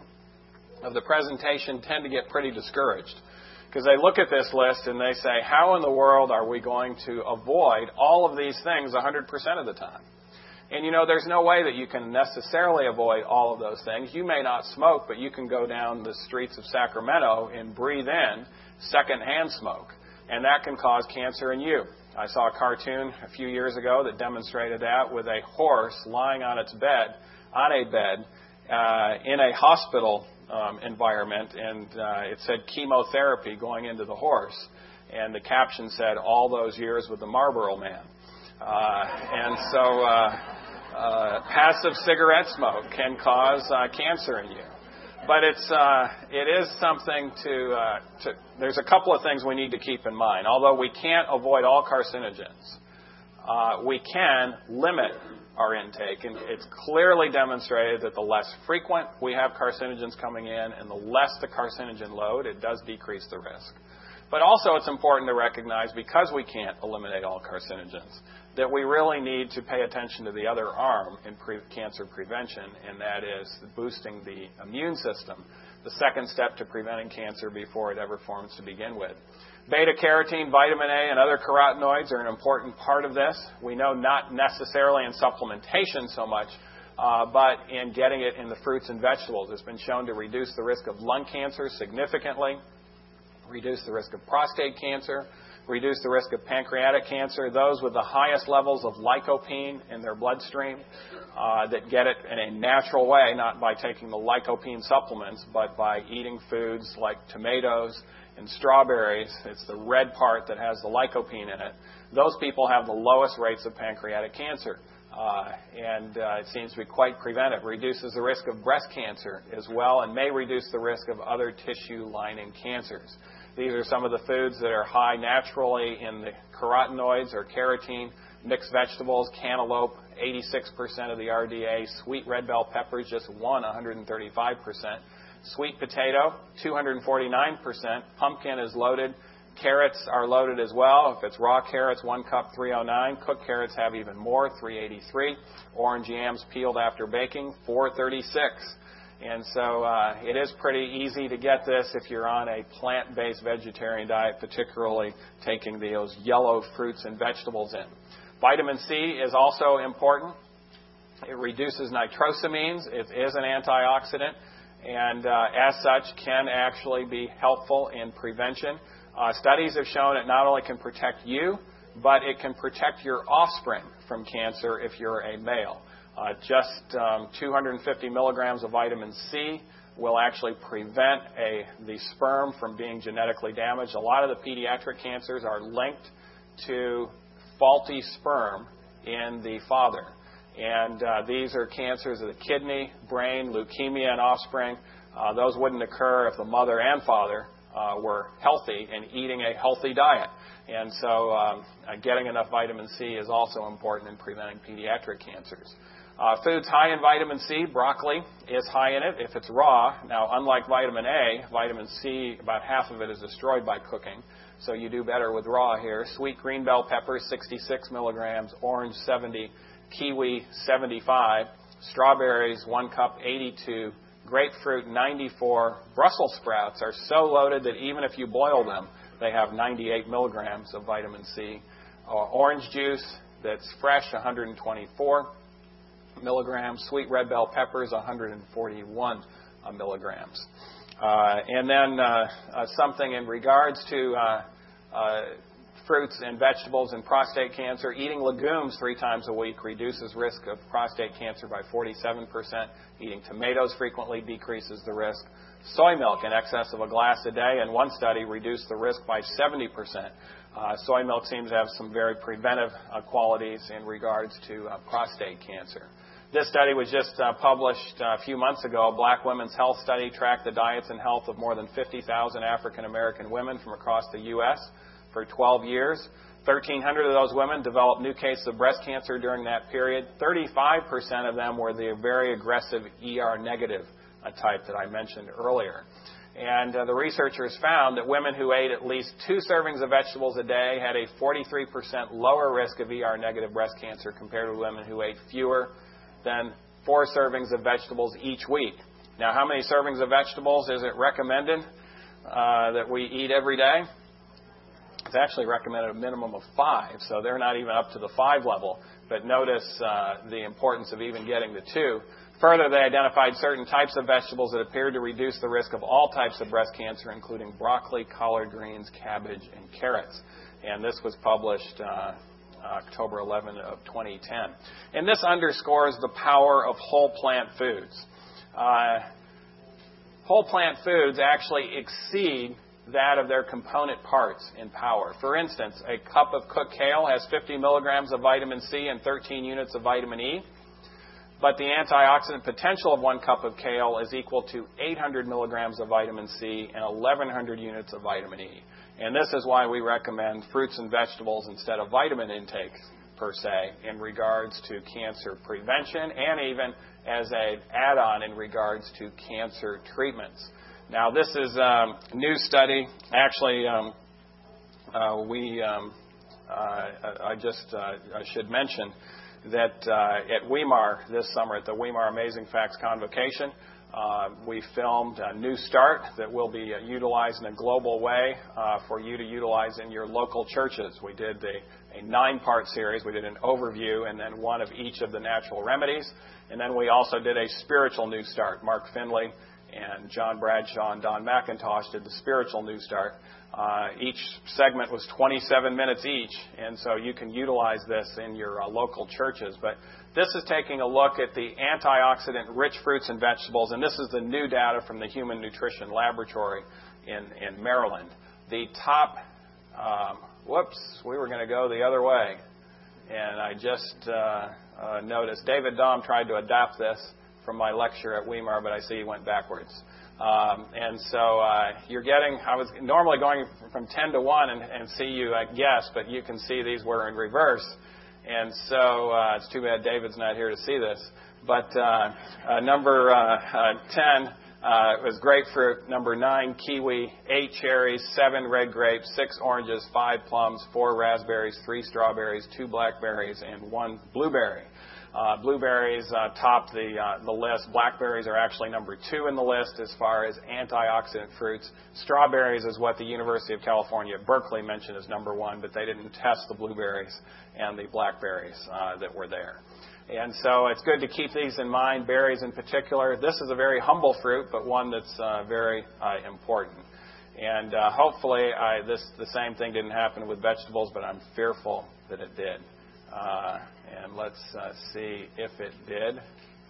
of the presentation, tend to get pretty discouraged, because they look at this list and they say, how in the world are we going to avoid all of these things one hundred percent of the time? And, you know, there's no way that you can necessarily avoid all of those things. You may not smoke, but you can go down the streets of Sacramento and breathe in secondhand smoke, and that can cause cancer in you. I saw a cartoon a few years ago that demonstrated that with a horse lying on its bed, on a bed, uh, in a hospital Um, environment, and uh, it said chemotherapy going into the horse, and the caption said, all those years with the Marlboro Man. Uh, and so uh, uh, passive cigarette smoke can cause uh, cancer in you. But it's uh, it is something to, uh, to, there's a couple of things we need to keep in mind. Although we can't avoid all carcinogens, uh, we can limit our intake, and it's clearly demonstrated that the less frequent we have carcinogens coming in and the less the carcinogen load, it does decrease the risk. But also it's important to recognize, because we can't eliminate all carcinogens, that we really need to pay attention to the other arm in pre- cancer prevention, and that is boosting the immune system, the second step to preventing cancer before it ever forms to begin with. Beta-carotene, vitamin A, and other carotenoids are an important part of this. We know not necessarily in supplementation so much, uh, but in getting it in the fruits and vegetables. It's been shown to reduce the risk of lung cancer significantly, reduce the risk of prostate cancer, reduce the risk of pancreatic cancer. Those with the highest levels of lycopene in their bloodstream uh, that get it in a natural way, not by taking the lycopene supplements, but by eating foods like tomatoes and strawberries. It's the red part that has the lycopene in it. Those people have the lowest rates of pancreatic cancer. Uh, and uh, it seems to be quite preventive. Reduces the risk of breast cancer as well, and may reduce the risk of other tissue lining cancers. These are some of the foods that are high naturally in the carotenoids or carotene Mixed vegetables, cantaloupe, eighty-six percent of the R D A. Sweet red bell peppers, just one, one hundred thirty-five percent. Sweet potato, two hundred forty-nine percent. Pumpkin is loaded. Carrots are loaded as well. If it's raw carrots, one cup, three oh nine. Cooked carrots have even more, three eighty-three. Orange yams peeled after baking, four thirty-six. And so uh, it is pretty easy to get this if you're on a plant-based vegetarian diet, particularly taking those yellow fruits and vegetables in. Vitamin C is also important. It reduces nitrosamines. It is an antioxidant, and uh, as such can actually be helpful in prevention. Uh, studies have shown it not only can protect you, but it can protect your offspring from cancer if you're a male. Uh, just um, two hundred fifty milligrams of vitamin C will actually prevent a, the sperm from being genetically damaged. A lot of the pediatric cancers are linked to faulty sperm in the father. And uh, these are cancers of the kidney, brain, leukemia in offspring. Uh, those wouldn't occur if the mother and father uh, were healthy and eating a healthy diet. And so um, uh, getting enough vitamin C is also important in preventing pediatric cancers. Uh, foods high in vitamin C, broccoli is high in it if it's raw. Now, unlike vitamin A, vitamin C, about half of it is destroyed by cooking, so you do better with raw here. Sweet green bell peppers, sixty-six milligrams. Orange, seventy. Kiwi, seventy-five. Strawberries, one cup, eighty-two. Grapefruit, ninety-four. Brussels sprouts are so loaded that even if you boil them, they have ninety-eight milligrams of vitamin C. Uh, orange juice that's fresh, one hundred twenty-four milligrams. Sweet red bell peppers, one hundred forty-one uh, milligrams. Uh, and then uh, uh, something in regards to uh, uh, fruits and vegetables and prostate cancer. Eating legumes three times a week reduces risk of prostate cancer by forty-seven percent. Eating tomatoes frequently decreases the risk. Soy milk in excess of a glass a day, in one study, reduced the risk by seventy percent. Uh, soy milk seems to have some very preventive uh, qualities in regards to uh, prostate cancer. This study was just uh, published uh, a few months ago. A Black Women's Health Study tracked the diets and health of more than fifty thousand African American women from across the U S for twelve years. thirteen hundred of those women developed new cases of breast cancer during that period. thirty-five percent of them were the very aggressive E R negative uh, type that I mentioned earlier. And uh, the researchers found that women who ate at least two servings of vegetables a day had a forty-three percent lower risk of E R negative breast cancer compared to women who ate fewer than four servings of vegetables each week. Now, how many servings of vegetables is it recommended uh, that we eat every day? It's actually recommended a minimum of five, so they're not even up to the five level. But notice uh, the importance of even getting the two. Further, they identified certain types of vegetables that appeared to reduce the risk of all types of breast cancer, including broccoli, collard greens, cabbage, and carrots. And this was published uh, October eleventh of twenty ten. And this underscores the power of whole plant foods. Uh, whole plant foods actually exceed that of their component parts in power. For instance, a cup of cooked kale has fifty milligrams of vitamin C and thirteen units of vitamin E. But the antioxidant potential of one cup of kale is equal to eight hundred milligrams of vitamin C and eleven hundred units of vitamin E. And this is why we recommend fruits and vegetables instead of vitamin intake, per se, in regards to cancer prevention and even as an add-on in regards to cancer treatments. Now, this is um, a new study. Actually, um, uh, we um, uh, I just uh, I should mention that uh, at Weimar this summer, at the Weimar Amazing Facts Convocation, uh, we filmed a New Start that will be uh, utilized in a global way uh, for you to utilize in your local churches. We did a, a nine-part series. We did an overview and then one of each of the natural remedies. And then we also did a spiritual New Start. Mark Finley and John Bradshaw and Don McIntosh did the spiritual New Start. Uh, each segment was twenty-seven minutes each, and so you can utilize this in your uh, local churches. But this is taking a look at the antioxidant-rich fruits and vegetables, and this is the new data from the Human Nutrition Laboratory in, in Maryland. The top, um, whoops, we were going to go the other way, and I just uh, uh, noticed David Dahm tried to adapt this from my lecture at Weimar, but I see he went backwards. Um, and so uh, you're getting, I was normally going from ten to one and, and see you at guess, but you can see these were in reverse. And so uh, it's too bad David's not here to see this. But uh, uh, number uh, uh, ten uh, was grapefruit. Number nine, kiwi. Eight cherries. Seven red grapes. Six oranges. Five plums. Four raspberries. Three strawberries. Two blackberries. And one blueberry. Uh, blueberries uh, top the uh, the list. Blackberries are actually number two in the list as far as antioxidant fruits. Strawberries is what the University of California at Berkeley mentioned as number one, but they didn't test the blueberries and the blackberries uh, that were there. And so it's good to keep these in mind, berries in particular. This is a very humble fruit, but one that's uh, very uh, important. And uh, hopefully I, this the same thing didn't happen with vegetables, but I'm fearful that it did. Uh, and let's uh, see if it did.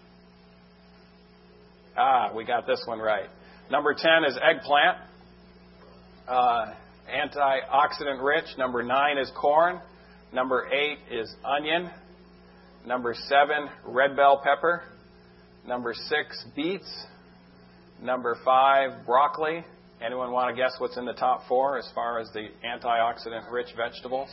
Ah, we got this one right. Number ten is eggplant, uh, antioxidant rich. Number nine is corn. Number eight is onion. Number seven, red bell pepper. Number six, beets. Number five, broccoli. Anyone want to guess what's in the top four as far as the antioxidant rich vegetables?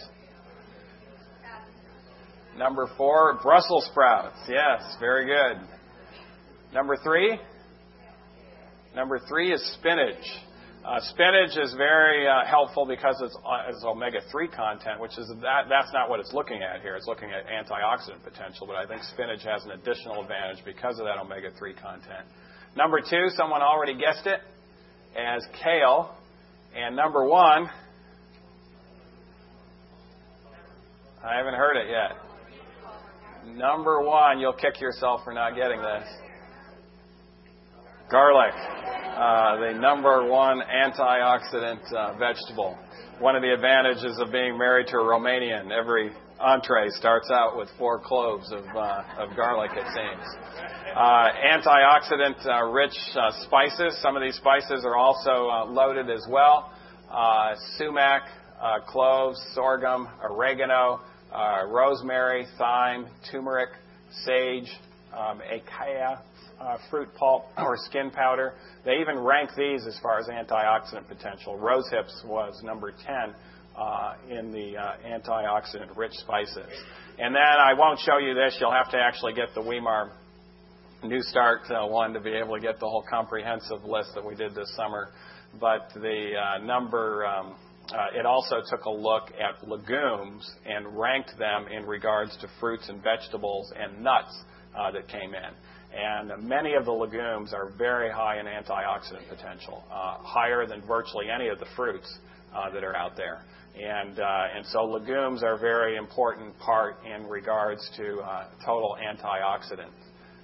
Number four, Brussels sprouts. Yes, very good. Number three? Number three is spinach. Uh, spinach is very uh, helpful because it's, uh, it's omega three content, which is that, that's not what it's looking at here. It's looking at antioxidant potential, but I think spinach has an additional advantage because of that omega three content. Number two, someone already guessed it, as kale. And number one, I haven't heard it yet. Number one, you'll kick yourself for not getting this. Garlic, uh, the number one antioxidant uh, vegetable. One of the advantages of being married to a Romanian, every entree starts out with four cloves of, uh, of garlic, it seems. Uh, antioxidant uh, rich uh, spices. Some of these spices are also uh, loaded as well. Uh, sumac, uh, cloves, sorghum, oregano, Uh, rosemary, thyme, turmeric, sage, um, acacia, uh, fruit pulp, or skin powder. They even rank these as far as antioxidant potential. Rose hips was number ten uh, in the uh, antioxidant-rich spices. And then I won't show you this. You'll have to actually get the Weimar New Start uh, one to be able to get the whole comprehensive list that we did this summer. But the uh, number... Um, Uh, it also took a look at legumes and ranked them in regards to fruits and vegetables and nuts uh, that came in. And many of the legumes are very high in antioxidant potential, uh, higher than virtually any of the fruits uh, that are out there. And uh, and so legumes are a very important part in regards to uh, total antioxidant.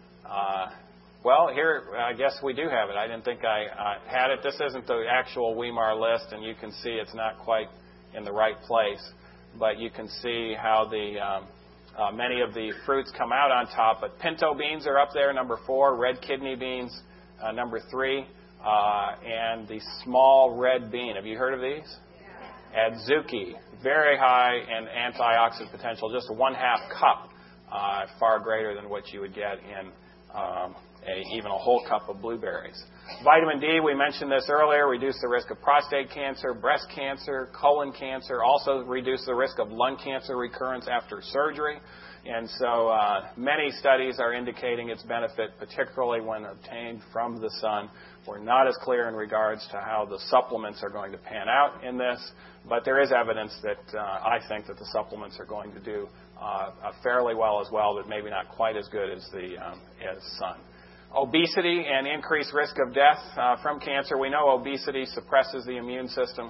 Uh, Well, here, I guess we do have it. I didn't think I uh, had it. This isn't the actual Weimar list, and you can see it's not quite in the right place. But you can see how the um, uh, many of the fruits come out on top. But pinto beans are up there, number four. Red kidney beans, uh, number three. Uh, and the small red bean. Have you heard of these? Yeah. Adzuki. Very high in antioxidant potential. Just one half cup. Uh, far greater than what you would get in... Um, A, even a whole cup of blueberries. Vitamin D, we mentioned this earlier, reduce the risk of prostate cancer, breast cancer, colon cancer, also reduce the risk of lung cancer recurrence after surgery. And so uh, many studies are indicating its benefit, particularly when obtained from the sun. We're not as clear in regards to how the supplements are going to pan out in this, but there is evidence that uh, I think that the supplements are going to do uh, fairly well as well, but maybe not quite as good as the um, as sun. Obesity and increased risk of death uh, from cancer. We know obesity suppresses the immune system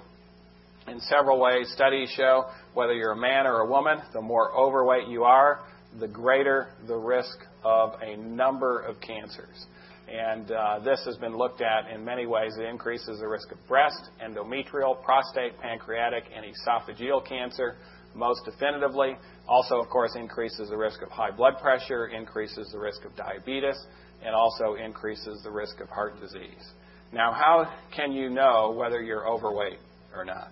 in several ways. Studies show whether you're a man or a woman, the more overweight you are, the greater the risk of a number of cancers. And uh, this has been looked at in many ways. It increases the risk of breast, endometrial, prostate, pancreatic, and esophageal cancer most definitively. Also, of course, increases the risk of high blood pressure, increases the risk of diabetes, and also increases the risk of heart disease. Now, how can you know whether you're overweight or not?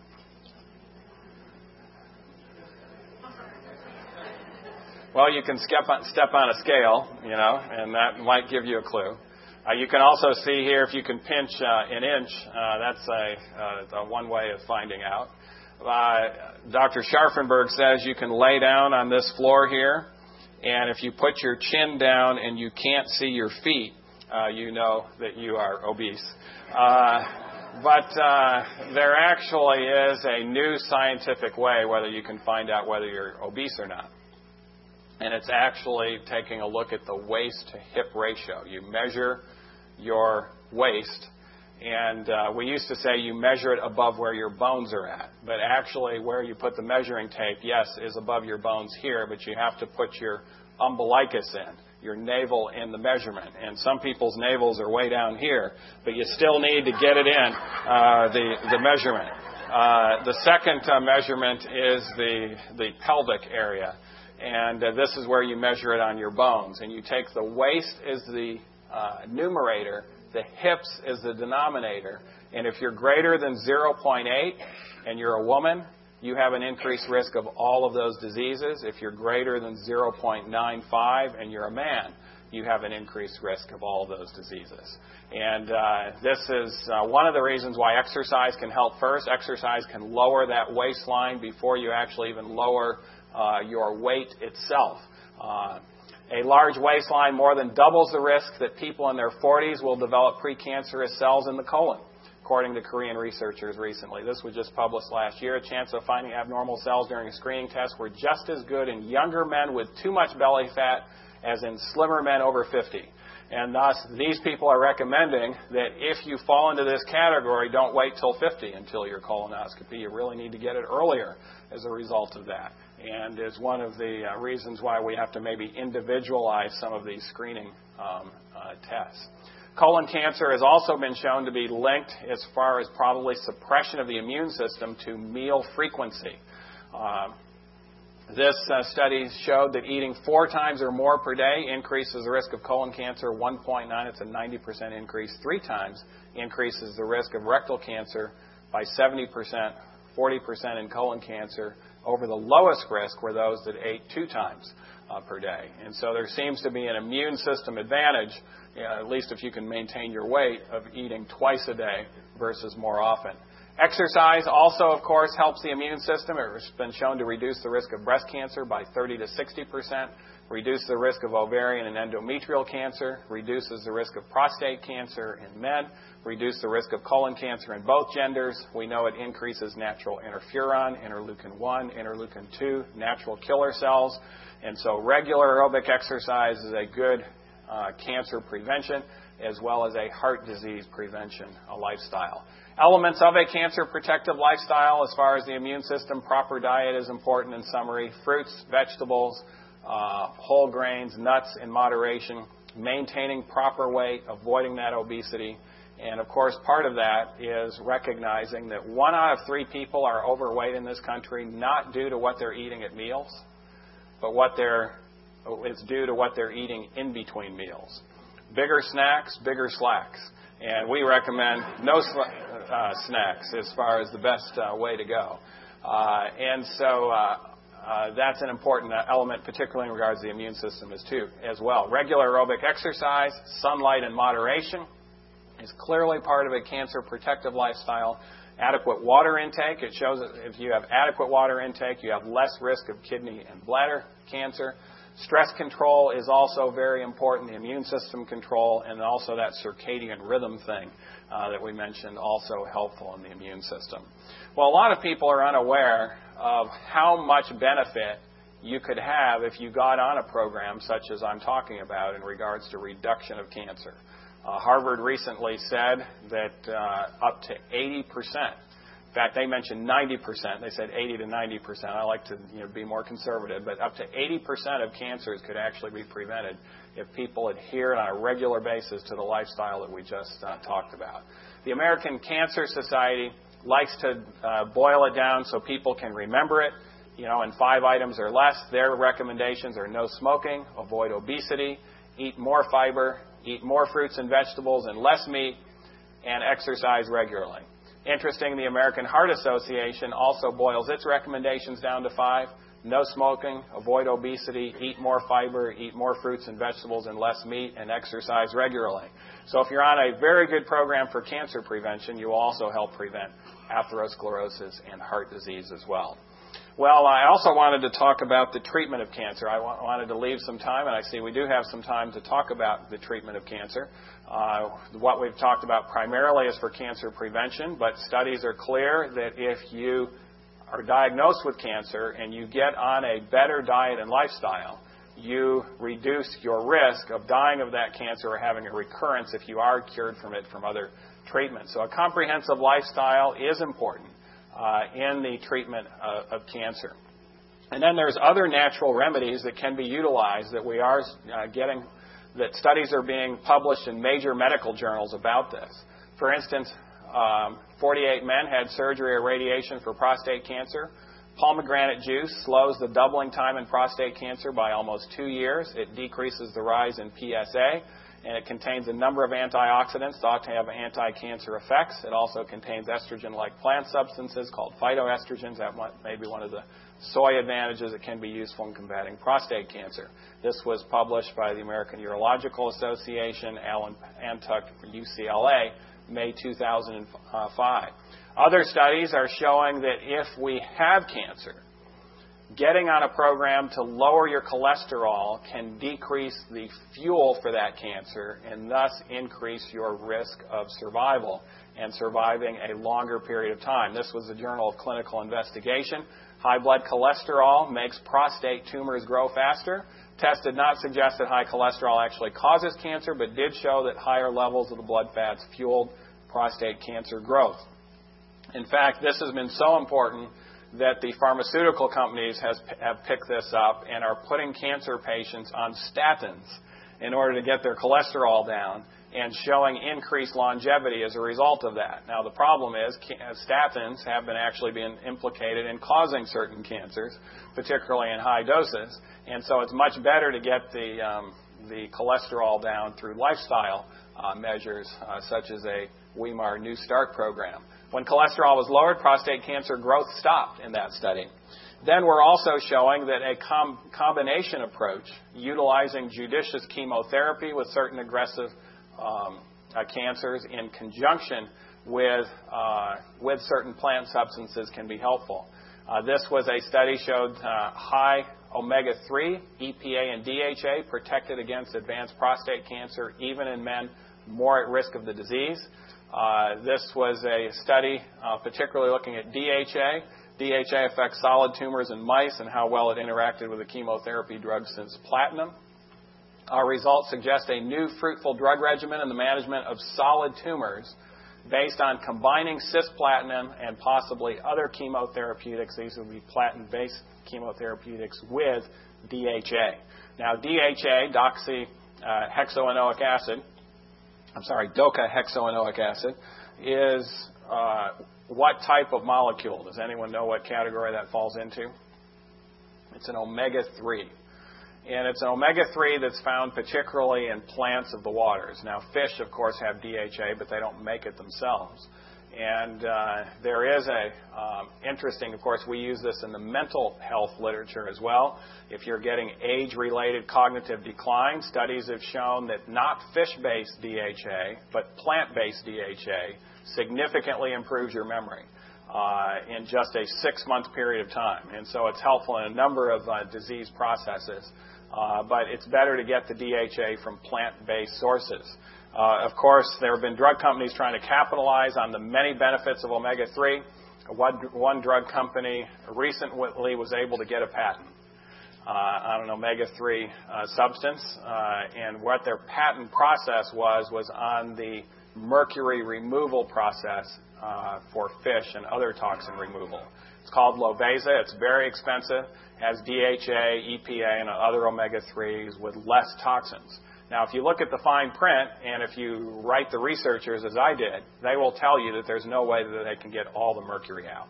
Well, you can step on, step on a scale, you know, and that might give you a clue. Uh, you can also see here if you can pinch uh, an inch. Uh, that's a, uh, a one way of finding out. uh, Doctor Scharfenberg says you can lay down on this floor here, and if you put your chin down and you can't see your feet, uh, you know that you are obese. Uh, but uh, there actually is a new scientific way whether you can find out whether you're obese or not. And it's actually taking a look at the waist to hip ratio. You measure your waist, and uh, we used to say you measure it above where your bones are at. But actually where you put the measuring tape, yes, is above your bones here, but you have to put your umbilicus in, your navel in the measurement. And some people's navels are way down here, but you still need to get it in, uh, the, the measurement. Uh, the second uh, measurement is the, the pelvic area. And uh, this is where you measure it on your bones. And you take the waist as the uh, numerator, the hips as the denominator. And if you're greater than zero point eight and you're a woman, you have an increased risk of all of those diseases. If you're greater than zero point nine five and you're a man, you have an increased risk of all of those diseases. And uh, this is uh, one of the reasons why exercise can help first. Exercise can lower that waistline before you actually even lower uh, your weight itself. Uh, a large waistline more than doubles the risk that people in their forties will develop precancerous cells in the colon, according to Korean researchers recently. This was just published last year. A chance of finding abnormal cells during a screening test were just as good in younger men with too much belly fat as in slimmer men over fifty. And thus, these people are recommending that if you fall into this category, don't wait till fifty until your colonoscopy. You really need to get it earlier as a result of that. And is one of the uh, reasons why we have to maybe individualize some of these screening um, uh, tests. Colon cancer has also been shown to be linked as far as probably suppression of the immune system to meal frequency. Uh, This uh, study showed that eating four times or more per day increases the risk of colon cancer one point nine. It's a ninety percent increase. Three times increases the risk of rectal cancer by seventy percent, forty percent in colon cancer. Over the lowest risk were those that ate two times uh, per day. And so there seems to be an immune system advantage, you know, at least if you can maintain your weight, of eating twice a day versus more often. Exercise also, of course, helps the immune system. It's been shown to reduce the risk of breast cancer by thirty to sixty percent, reduce the risk of ovarian and endometrial cancer, reduces the risk of prostate cancer in men, reduce the risk of colon cancer in both genders. We know it increases natural interferon, interleukin one, interleukin two, natural killer cells. And so regular aerobic exercise is a good uh, cancer prevention as well as a heart disease prevention a lifestyle. Elements of a cancer protective lifestyle as far as the immune system, proper diet is important in summary. Fruits, vegetables, uh, whole grains, nuts in moderation, maintaining proper weight, avoiding that obesity. And, of course, part of that is recognizing that one out of three people are overweight in this country, not due to what they're eating at meals, but what they're, it's due to what they're eating in between meals. Bigger snacks, bigger slacks. And we recommend no sl- uh, snacks as far as the best uh, way to go. Uh, and so uh, uh, that's an important uh, element, particularly in regards to the immune system as, too, as well. Regular aerobic exercise, sunlight in moderation is clearly part of a cancer protective lifestyle. Adequate water intake. It shows that if you have adequate water intake, you have less risk of kidney and bladder cancer. Stress control is also very important, the immune system control, and also that circadian rhythm thing uh, that we mentioned, also helpful in the immune system. Well, a lot of people are unaware of how much benefit you could have if you got on a program such as I'm talking about in regards to reduction of cancer. Uh, Harvard recently said that uh, up to eighty percent. In fact, they mentioned ninety percent. They said eighty to ninety percent. I like to you know, be more conservative, but up to eighty percent of cancers could actually be prevented if people adhere on a regular basis to the lifestyle that we just uh, talked about. The American Cancer Society likes to uh, boil it down so people can remember it, you know, in five items or less. Their recommendations are no smoking, avoid obesity, eat more fiber, eat more fruits and vegetables and less meat, and exercise regularly. Interesting, the American Heart Association also boils its recommendations down to five. no smoking, avoid obesity, eat more fiber, eat more fruits and vegetables and less meat, and exercise regularly. So if you're on a very good program for cancer prevention, you will also help prevent atherosclerosis and heart disease as well. Well, I also wanted to talk about the treatment of cancer. I wanted to leave some time, and I see we do have some time to talk about the treatment of cancer. Uh, what we've talked about primarily is for cancer prevention, but studies are clear that if you are diagnosed with cancer and you get on a better diet and lifestyle, you reduce your risk of dying of that cancer or having a recurrence if you are cured from it from other treatments. So a comprehensive lifestyle is important uh, in the treatment uh, of cancer. And then there's other natural remedies that can be utilized that we are uh, getting, that studies are being published in major medical journals about this. For instance, um, forty-eight men had surgery or radiation for prostate cancer. Pomegranate juice slows the doubling time in prostate cancer by almost two years. It decreases the rise in P S A, and it contains a number of antioxidants thought to have anti-cancer effects. It also contains estrogen-like plant substances called phytoestrogens. That may be one of the soy advantages that can be useful in combating prostate cancer. This was published by the American Urological Association, Alan Antuck from U C L A, May two thousand five. Other studies are showing that if we have cancer, getting on a program to lower your cholesterol can decrease the fuel for that cancer and thus increase your risk of survival and surviving a longer period of time. This was the Journal of Clinical Investigation. High blood cholesterol makes prostate tumors grow faster. Tests did not suggest that high cholesterol actually causes cancer, but did show that higher levels of the blood fats fueled prostate cancer growth. In fact, this has been so important that the pharmaceutical companies has, have picked this up and are putting cancer patients on statins in order to get their cholesterol down and showing increased longevity as a result of that. Now, the problem is statins have been actually been implicated in causing certain cancers, particularly in high doses, and so it's much better to get the, um, the cholesterol down through lifestyle uh, measures uh, such as a Weimar New Start program. When cholesterol was lowered, prostate cancer growth stopped in that study. Then we're also showing that a com- combination approach, utilizing judicious chemotherapy with certain aggressive um, uh, cancers in conjunction with, uh, with certain plant substances can be helpful. Uh, this was a study showed uh, high omega three, E P A, and D H A protected against advanced prostate cancer, even in men more at risk of the disease. Uh, this was a study uh, particularly looking at D H A. D H A affects solid tumors in mice and how well it interacted with the chemotherapy drug cisplatin. Our results suggest a new fruitful drug regimen in the management of solid tumors based on combining cisplatin and possibly other chemotherapeutics. These would be platinum-based chemotherapeutics with D H A. Now, D H A, doxyhexaenoic acid, I'm sorry, docahexaenoic acid, is uh, what type of molecule? Does anyone know what category that falls into? It's an omega three. And it's an omega three that's found particularly in plants of the waters. Now, fish, of course, have D H A, but they don't make it themselves. And uh, there is a um, interesting, of course, we use this in the mental health literature as well. If you're getting age-related cognitive decline, studies have shown that not fish-based D H A, but plant-based D H A significantly improves your memory uh, in just a six-month period of time. And so it's helpful in a number of uh, disease processes. Uh, but it's better to get the D H A from plant-based sources. Uh, of course, there have been drug companies trying to capitalize on the many benefits of omega three. One, one drug company recently was able to get a patent uh, on an omega three uh, substance, uh, and what their patent process was was on the mercury removal process uh, for fish and other toxin removal. It's called Lovesa. It's very expensive. It has D H A, E P A, and other omega threes with less toxins. Now, if you look at the fine print, and if you write the researchers, as I did, they will tell you that there's no way that they can get all the mercury out.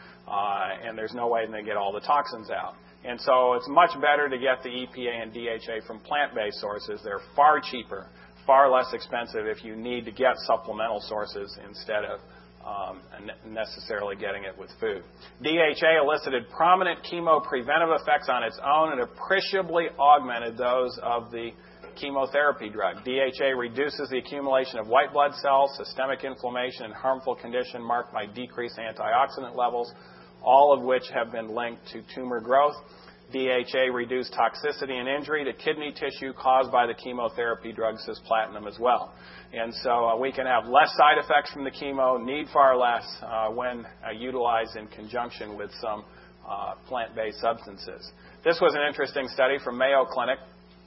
Uh, and there's no way they get all the toxins out. And so it's much better to get the E P A and D H A from plant-based sources. They're far cheaper, far less expensive if you need to get supplemental sources instead of um, necessarily getting it with food. D H A elicited prominent chemopreventive effects on its own and appreciably augmented those of the chemotherapy drug. D H A reduces the accumulation of white blood cells, systemic inflammation, and harmful condition marked by decreased antioxidant levels, all of which have been linked to tumor growth. D H A reduced toxicity and injury to kidney tissue caused by the chemotherapy drug cisplatin as well. And so uh, we can have less side effects from the chemo, need far less uh, when uh, utilized in conjunction with some uh, plant-based substances. This was an interesting study from Mayo Clinic.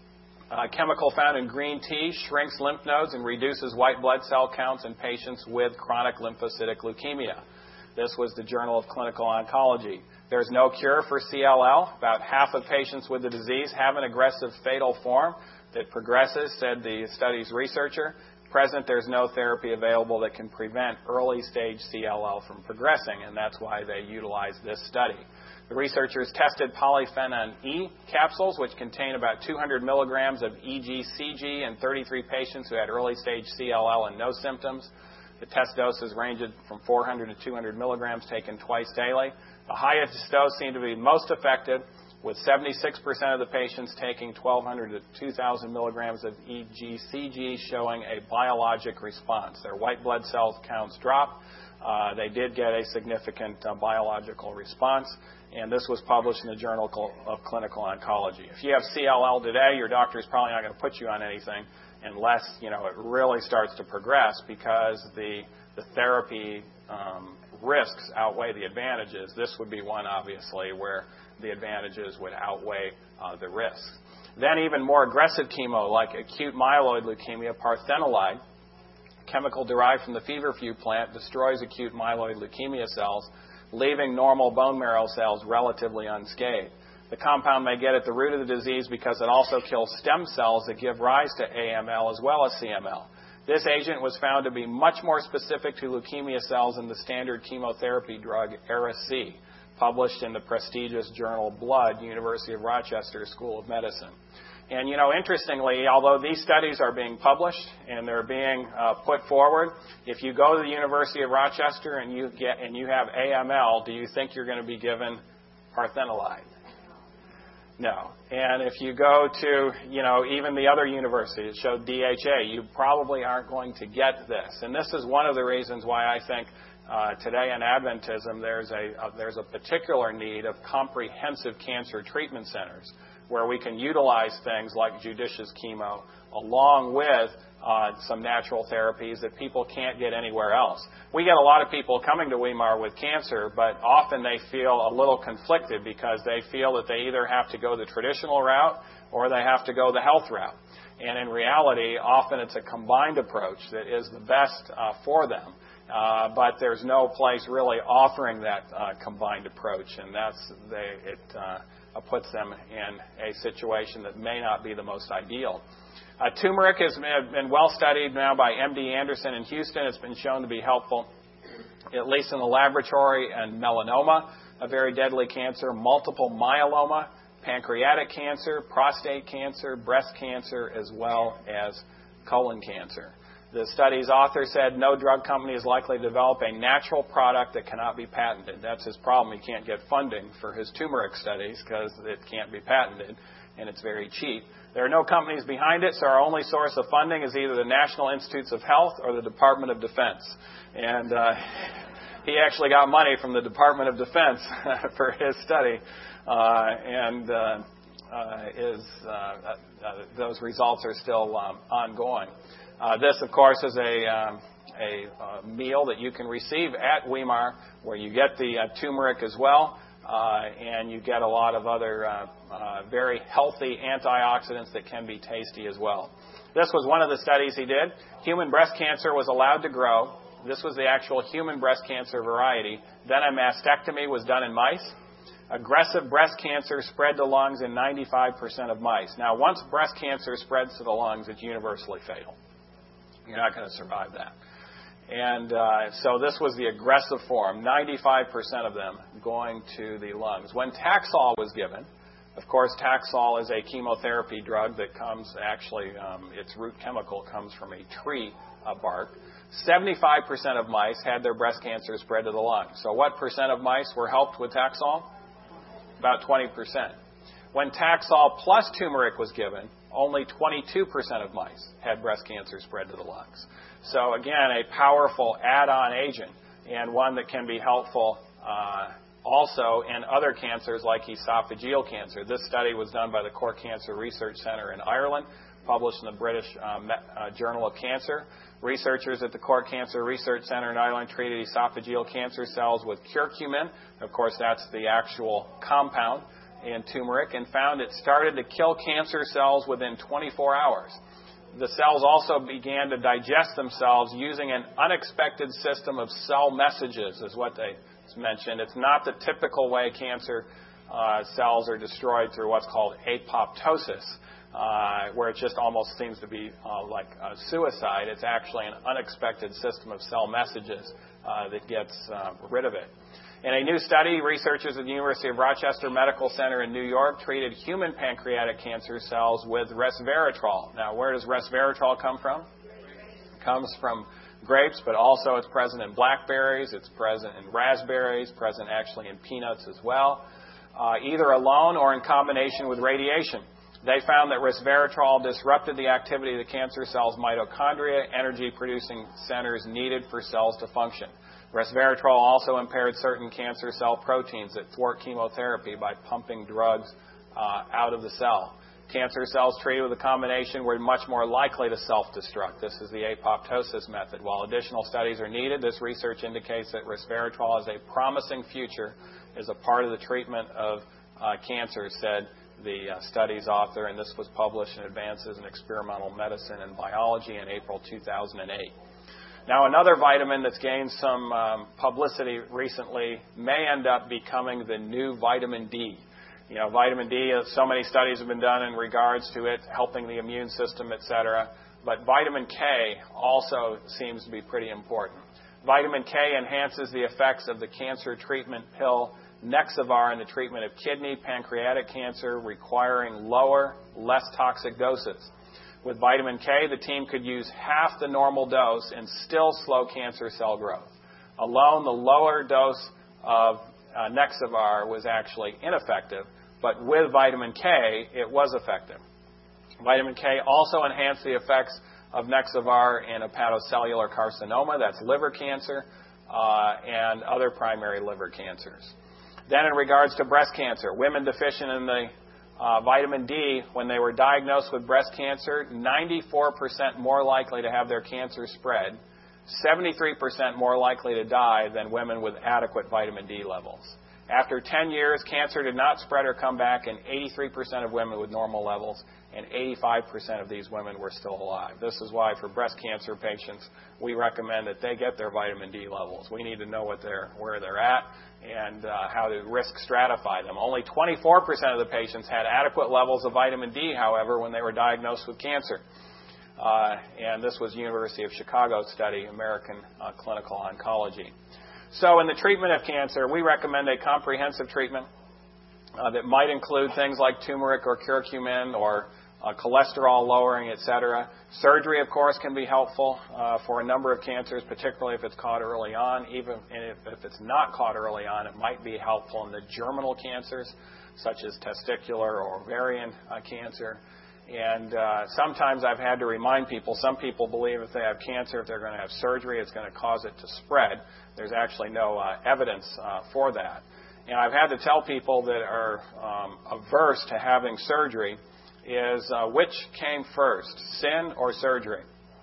A chemical found in green tea shrinks lymph nodes and reduces white blood cell counts in patients with chronic lymphocytic leukemia. This was the Journal of Clinical Oncology. There's no cure for C L L. About half of patients with the disease have an aggressive fatal form that progresses, said the study's researcher. Present, there's no therapy available that can prevent early-stage C L L from progressing, and that's why they utilized this study. The researchers tested polyphenol E capsules, which contain about two hundred milligrams of E G C G in thirty-three patients who had early-stage C L L and no symptoms. The test doses ranged from four hundred to two hundred milligrams taken twice daily. The highest dose seemed to be most effective, with seventy-six percent of the patients taking twelve hundred to two thousand milligrams of E G C G showing a biologic response. Their white blood cell counts dropped. Uh, they did get a significant uh, biological response, and this was published in the Journal of Clinical Oncology. If you have C L L today, your doctor is probably not going to put you on anything unless, you know, it really starts to progress, because the the therapy um, risks outweigh the advantages. This would be one, obviously, where the advantages would outweigh uh, the risks. Then even more aggressive chemo, like acute myeloid leukemia, parthenolide, chemical derived from the feverfew plant, destroys acute myeloid leukemia cells, leaving normal bone marrow cells relatively unscathed. The compound may get at the root of the disease because it also kills stem cells that give rise to A M L as well as C M L. This agent was found to be much more specific to leukemia cells than the standard chemotherapy drug Ara-C, published in the prestigious journal Blood, University of Rochester School of Medicine. And, you know, interestingly, although these studies are being published and they're being uh, put forward, if you go to the University of Rochester and you get and you have A M L, do you think you're going to be given parthenolide? No. And if you go to, you know, even the other university that showed D H A, you probably aren't going to get this. And this is one of the reasons why I think uh, today in Adventism there's a uh, there's a particular need of comprehensive cancer treatment centers where we can utilize things like judicious chemo along with uh, some natural therapies that people can't get anywhere else. We get a lot of people coming to Weimar with cancer, but often they feel a little conflicted because they feel that they either have to go the traditional route or they have to go the health route. And in reality, often it's a combined approach that is the best uh, for them. Uh, but there's no place really offering that uh, combined approach, and that's they, it uh, puts them in a situation that may not be the most ideal. Uh, turmeric has been well studied now by M D Anderson in Houston. It's been shown to be helpful, at least in the laboratory, and melanoma, a very deadly cancer, multiple myeloma, pancreatic cancer, prostate cancer, breast cancer, as well as colon cancer. The study's author said no drug company is likely to develop a natural product that cannot be patented. That's his problem. He can't get funding for his turmeric studies because it can't be patented, and it's very cheap. There are no companies behind it, so our only source of funding is either the National Institutes of Health or the Department of Defense. And uh, he actually got money from the Department of Defense for his study, uh, and uh, uh, is, uh, uh, those results are still um, ongoing. Uh, this, of course, is a, um, a uh, meal that you can receive at Weimar where you get the uh, turmeric as well, uh, and you get a lot of other uh, uh, very healthy antioxidants that can be tasty as well. This was one of the studies he did. Human breast cancer was allowed to grow. This was the actual human breast cancer variety. Then a mastectomy was done in mice. Aggressive breast cancer spread to lungs in ninety-five percent of mice. Now, once breast cancer spreads to the lungs, it's universally fatal. You're not going to survive that. And uh, so this was the aggressive form, ninety-five percent of them going to the lungs. When Taxol was given, of course, Taxol is a chemotherapy drug that comes, actually, um, its root chemical comes from a tree uh, bark. seventy-five percent of mice had their breast cancer spread to the lungs. So what percent of mice were helped with Taxol? About twenty percent. When Taxol plus turmeric was given, only twenty-two percent of mice had breast cancer spread to the lungs. So again, a powerful add-on agent, and one that can be helpful uh, also in other cancers like esophageal cancer. This study was done by the Cork Cancer Research Centre in Ireland, published in the British uh, uh, Journal of Cancer. Researchers at the Cork Cancer Research Centre in Ireland treated esophageal cancer cells with curcumin. Of course, that's the actual compound in turmeric, and found it started to kill cancer cells within twenty-four hours. The cells also began to digest themselves using an unexpected system of cell messages, is what they mentioned. It's not the typical way cancer uh, cells are destroyed through what's called apoptosis, uh, where it just almost seems to be uh, like a suicide. It's actually an unexpected system of cell messages uh, that gets uh, rid of it. In a new study, researchers at the University of Rochester Medical Center in New York treated human pancreatic cancer cells with resveratrol. Now, where does resveratrol come from? It comes from grapes, but also it's present in blackberries, it's present in raspberries, present actually in peanuts as well, uh, either alone or in combination with radiation. They found that resveratrol disrupted the activity of the cancer cell's mitochondria, energy-producing centers needed for cells to function. Resveratrol also impaired certain cancer cell proteins that thwart chemotherapy by pumping drugs uh, out of the cell. Cancer cells treated with a combination were much more likely to self-destruct. This is the apoptosis method. While additional studies are needed, this research indicates that resveratrol has a promising future as a part of the treatment of uh, cancer, said the uh, study's author, and this was published in Advances in Experimental Medicine and Biology in April two thousand eight. Now, another vitamin that's gained some um, publicity recently may end up becoming the new vitamin D. You know, vitamin D, so many studies have been done in regards to it helping the immune system, et cetera. But vitamin K also seems to be pretty important. Vitamin K enhances the effects of the cancer treatment pill Nexavar in the treatment of kidney, pancreatic cancer, requiring lower, less toxic doses. With vitamin K, the team could use half the normal dose and still slow cancer cell growth. Alone, the lower dose of uh, Nexavar was actually ineffective, but with vitamin K, it was effective. Vitamin K also enhanced the effects of Nexavar in hepatocellular carcinoma, that's liver cancer, uh, and other primary liver cancers. Then in regards to breast cancer, women deficient in the Uh, vitamin D, when they were diagnosed with breast cancer, ninety-four percent more likely to have their cancer spread, seventy-three percent more likely to die than women with adequate vitamin D levels. After ten years, cancer did not spread or come back in eighty-three percent of women with normal levels, and eighty-five percent of these women were still alive. This is why for breast cancer patients, we recommend that they get their vitamin D levels. We need to know what they're, where they're at and uh, how to risk stratify them. Only twenty-four percent of the patients had adequate levels of vitamin D, however, when they were diagnosed with cancer. Uh, and this was University of Chicago study, American uh, Clinical Oncology. So in the treatment of cancer, we recommend a comprehensive treatment uh, that might include things like turmeric or curcumin or uh, cholesterol lowering, et cetera. Surgery, of course, can be helpful uh, for a number of cancers, particularly if it's caught early on. Even if, if it's not caught early on, it might be helpful in the germinal cancers, such as testicular or ovarian uh, cancer. And uh, sometimes I've had to remind people, some people believe if they have cancer, if they're going to have surgery, it's going to cause it to spread. There's actually no uh, evidence uh, for that. And I've had to tell people that are um, averse to having surgery is uh, which came first, sin or surgery?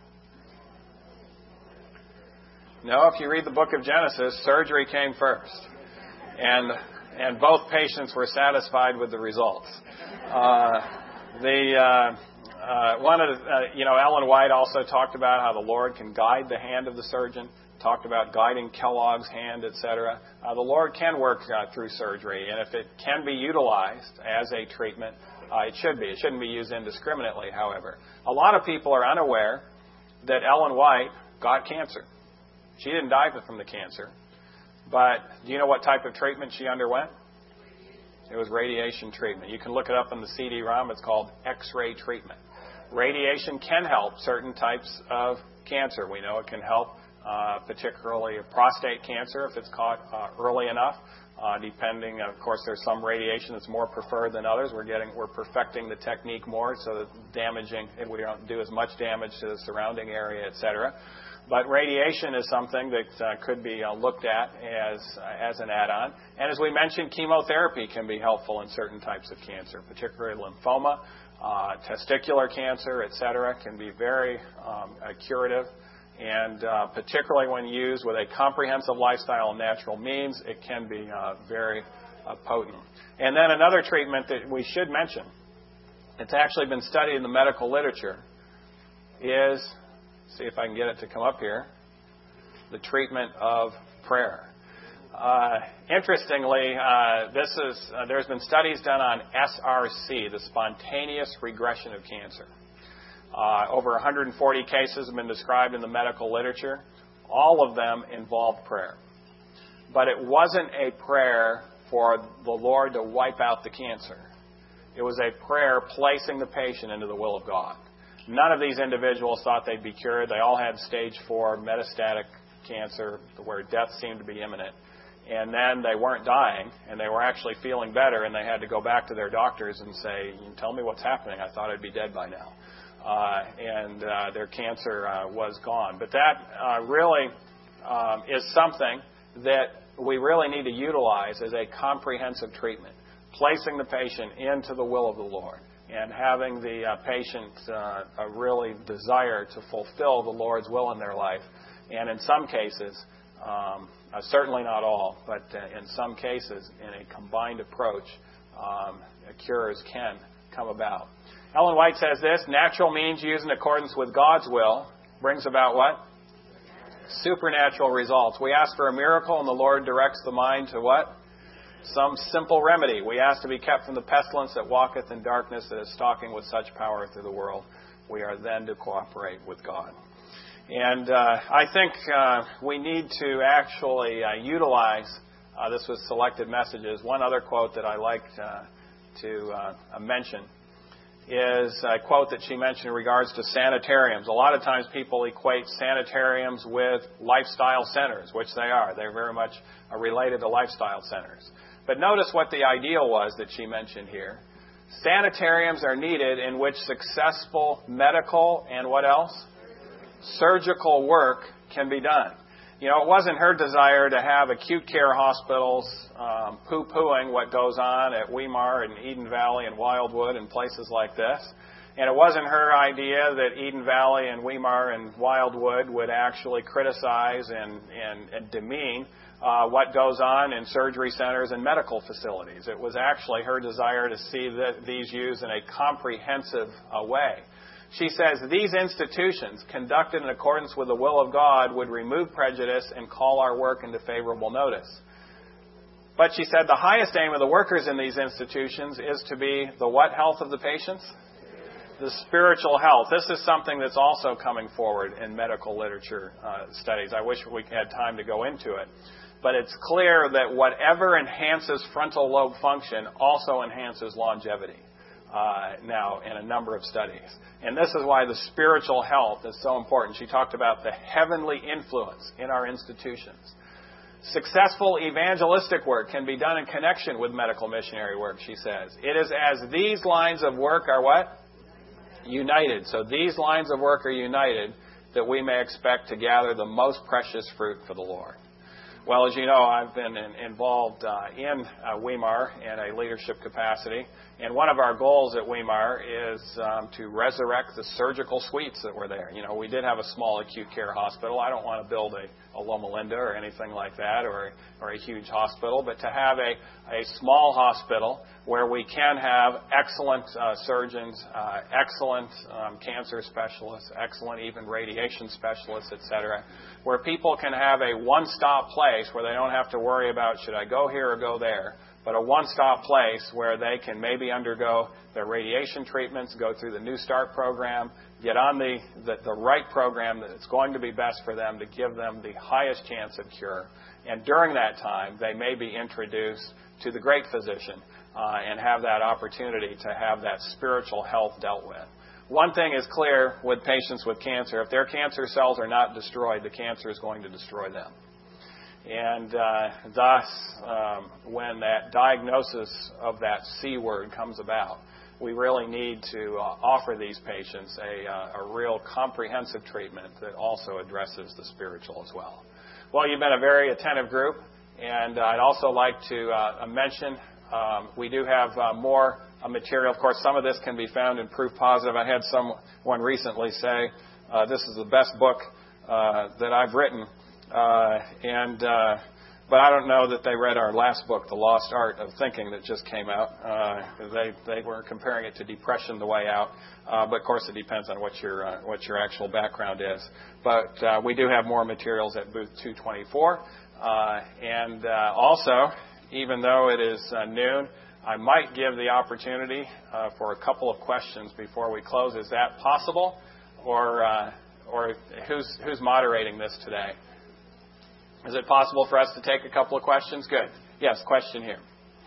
No, if you read the book of Genesis, surgery came first. And, and both patients were satisfied with the results. Uh, The uh, uh, one of the, uh, you know, Ellen White also talked about how the Lord can guide the hand of the surgeon. Talked about guiding Kellogg's hand, et cetera. Uh, the Lord can work uh, through surgery, and if it can be utilized as a treatment, uh, it should be. It shouldn't be used indiscriminately, however. A lot of people are unaware that Ellen White got cancer. She didn't die from the cancer, but do you know what type of treatment she underwent? It was radiation treatment. You can look it up on the C D ROM. It's called X-ray treatment. radiation can help certain types of cancer. We know it can help uh, particularly prostate cancer if it's caught uh, early enough. Uh, depending, of course, there's some radiation that's more preferred than others. We're getting, we're perfecting the technique more so that damaging, we don't do as much damage to the surrounding area, et cetera. But radiation is something that uh, could be uh, looked at as uh, as an add-on. And as we mentioned, chemotherapy can be helpful in certain types of cancer, particularly lymphoma, uh, testicular cancer, et cetera, can be very um, uh, curative. And uh, particularly when used with a comprehensive lifestyle and natural means, it can be uh, very uh, potent. And then another treatment that we should mention, it's actually been studied in the medical literature, is, see if I can get it to come up here, the treatment of prayer. Uh, interestingly, uh, this is uh, there's been studies done on S R C, the spontaneous regression of cancer. Uh, over one hundred forty cases have been described in the medical literature. All of them involved prayer. But it wasn't a prayer for the Lord to wipe out the cancer. It was a prayer placing the patient into the will of God. None of these individuals thought they'd be cured. They all had stage four metastatic cancer where death seemed to be imminent. And then they weren't dying, and they were actually feeling better, and they had to go back to their doctors and say, tell me what's happening. I thought I'd be dead by now. Uh, and uh, their cancer uh, was gone. But that uh, really um, is something that we really need to utilize as a comprehensive treatment, placing the patient into the will of the Lord and having the uh, patient uh, a really desire to fulfill the Lord's will in their life. And in some cases, um, uh, certainly not all, but uh, in some cases, in a combined approach, um, cures can come about. Ellen White says this, natural means used in accordance with God's will brings about what? Supernatural results. We ask for a miracle and the Lord directs the mind to what? Some simple remedy. We ask to be kept from the pestilence that walketh in darkness, that is stalking with such power through the world. We are then to cooperate with God. And uh, I think uh, we need to actually uh, utilize, uh, this was selected messages, one other quote that I liked uh, to uh, mention is a quote that she mentioned in regards to sanitariums. A lot of times people equate sanitariums with lifestyle centers, which they are. They're very much related to lifestyle centers. But notice what the ideal was that she mentioned here. Sanitariums are needed in which successful medical and what else? Surgical work can be done. You know, it wasn't her desire to have acute care hospitals um, poo-pooing what goes on at Weimar and Eden Valley and Wildwood and places like this. And it wasn't her idea that Eden Valley and Weimar and Wildwood would actually criticize and, and, and demean uh, what goes on in surgery centers and medical facilities. It was actually her desire to see that these used in a comprehensive uh, way. She says, these institutions, conducted in accordance with the will of God, would remove prejudice and call our work into favorable notice. But she said, the highest aim of the workers in these institutions is to be the what health of the patients? The spiritual health. This is something that's also coming forward in medical literature uh, studies. I wish we had time to go into it. But it's clear that whatever enhances frontal lobe function also enhances longevity. Uh, now in a number of studies. And this is why the spiritual health is so important. She talked about the heavenly influence in our institutions. Successful evangelistic work can be done in connection with medical missionary work, she says. It is as these lines of work are what? United. So these lines of work are united that we may expect to gather the most precious fruit for the Lord. Well, as you know, I've been in, involved uh, in uh, Weimar in a leadership capacity. And one of our goals at Weimar is um, to resurrect the surgical suites that were there. You know, we did have a small acute care hospital. I don't want to build a, a Loma Linda or anything like that, or, or a huge hospital, but to have a, a small hospital where we can have excellent uh, surgeons, uh, excellent um, cancer specialists, excellent even radiation specialists, et cetera, where people can have a one-stop place where they don't have to worry about should I go here or go there, but a one-stop place where they can maybe undergo their radiation treatments, go through the New Start program, get on the, the, the right program that's going to be best for them to give them the highest chance of cure. And during that time, they may be introduced to the great physician uh, and have that opportunity to have that spiritual health dealt with. one thing is clear with patients with cancer. If their cancer cells are not destroyed, the cancer is going to destroy them. And uh, thus, um, when that diagnosis of that C word comes about, we really need to uh, offer these patients a, uh, a real comprehensive treatment that also addresses the spiritual as well. Well, you've been a very attentive group, and uh, I'd also like to uh, mention um, we do have uh, more uh, material. Of course, some of this can be found in Proof Positive. I had someone recently say, uh, this is the best book uh, that I've written. Uh, and uh, but I don't know that they read our last book, The Lost Art of Thinking, that just came out. Uh, they they were comparing it to Depression: The Way Out. Uh, but of course, it depends on what your uh, what your actual background is. But uh, we do have more materials at booth two twenty-four. Uh, and uh, also, even though it is uh, noon, I might give the opportunity uh, for a couple of questions before we close. Is that possible, or uh, or who's who's moderating this today? Is it possible for us to take a couple of questions? Good. Yes, question here.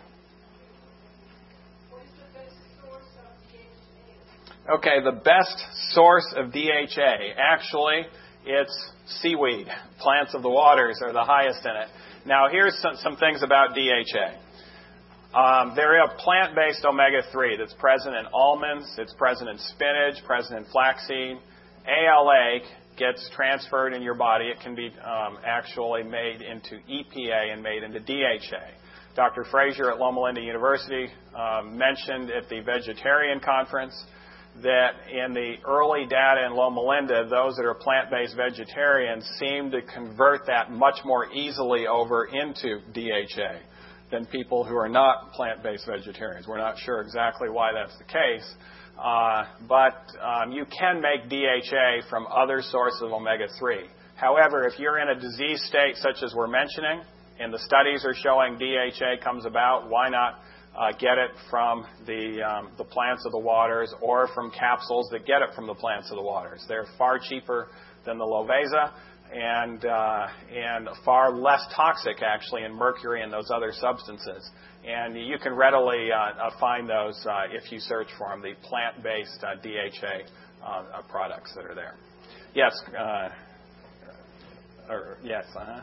What is the best source of D H A? Okay, the best source of D H A, actually, it's seaweed. Plants of the waters are the highest in it. Now, here's some, some things about D H A. Um, there is plant-based omega three that's present in almonds, it's present in spinach, present in flaxseed. A L A gets transferred in your body. It can be um, actually made into E P A and made into D H A. Doctor Frazier at Loma Linda University um, mentioned at the vegetarian conference that in the early data in Loma Linda, those that are plant-based vegetarians seem to convert that much more easily over into D H A than people who are not plant-based vegetarians. We're not sure exactly why that's the case. Uh, but um, you can make D H A from other sources of omega three. However, if you're in a disease state such as we're mentioning, and the studies are showing D H A comes about, why not uh, get it from the, um, the plants of the waters or from capsules that get it from the plants of the waters? They're far cheaper than the Lovesa and, uh, and far less toxic, actually, in mercury and those other substances. And you can readily uh, uh, find those uh, if you search for them, the plant-based uh, D H A uh, uh, products that are there. Yes. Uh, or, yes. Uh-huh.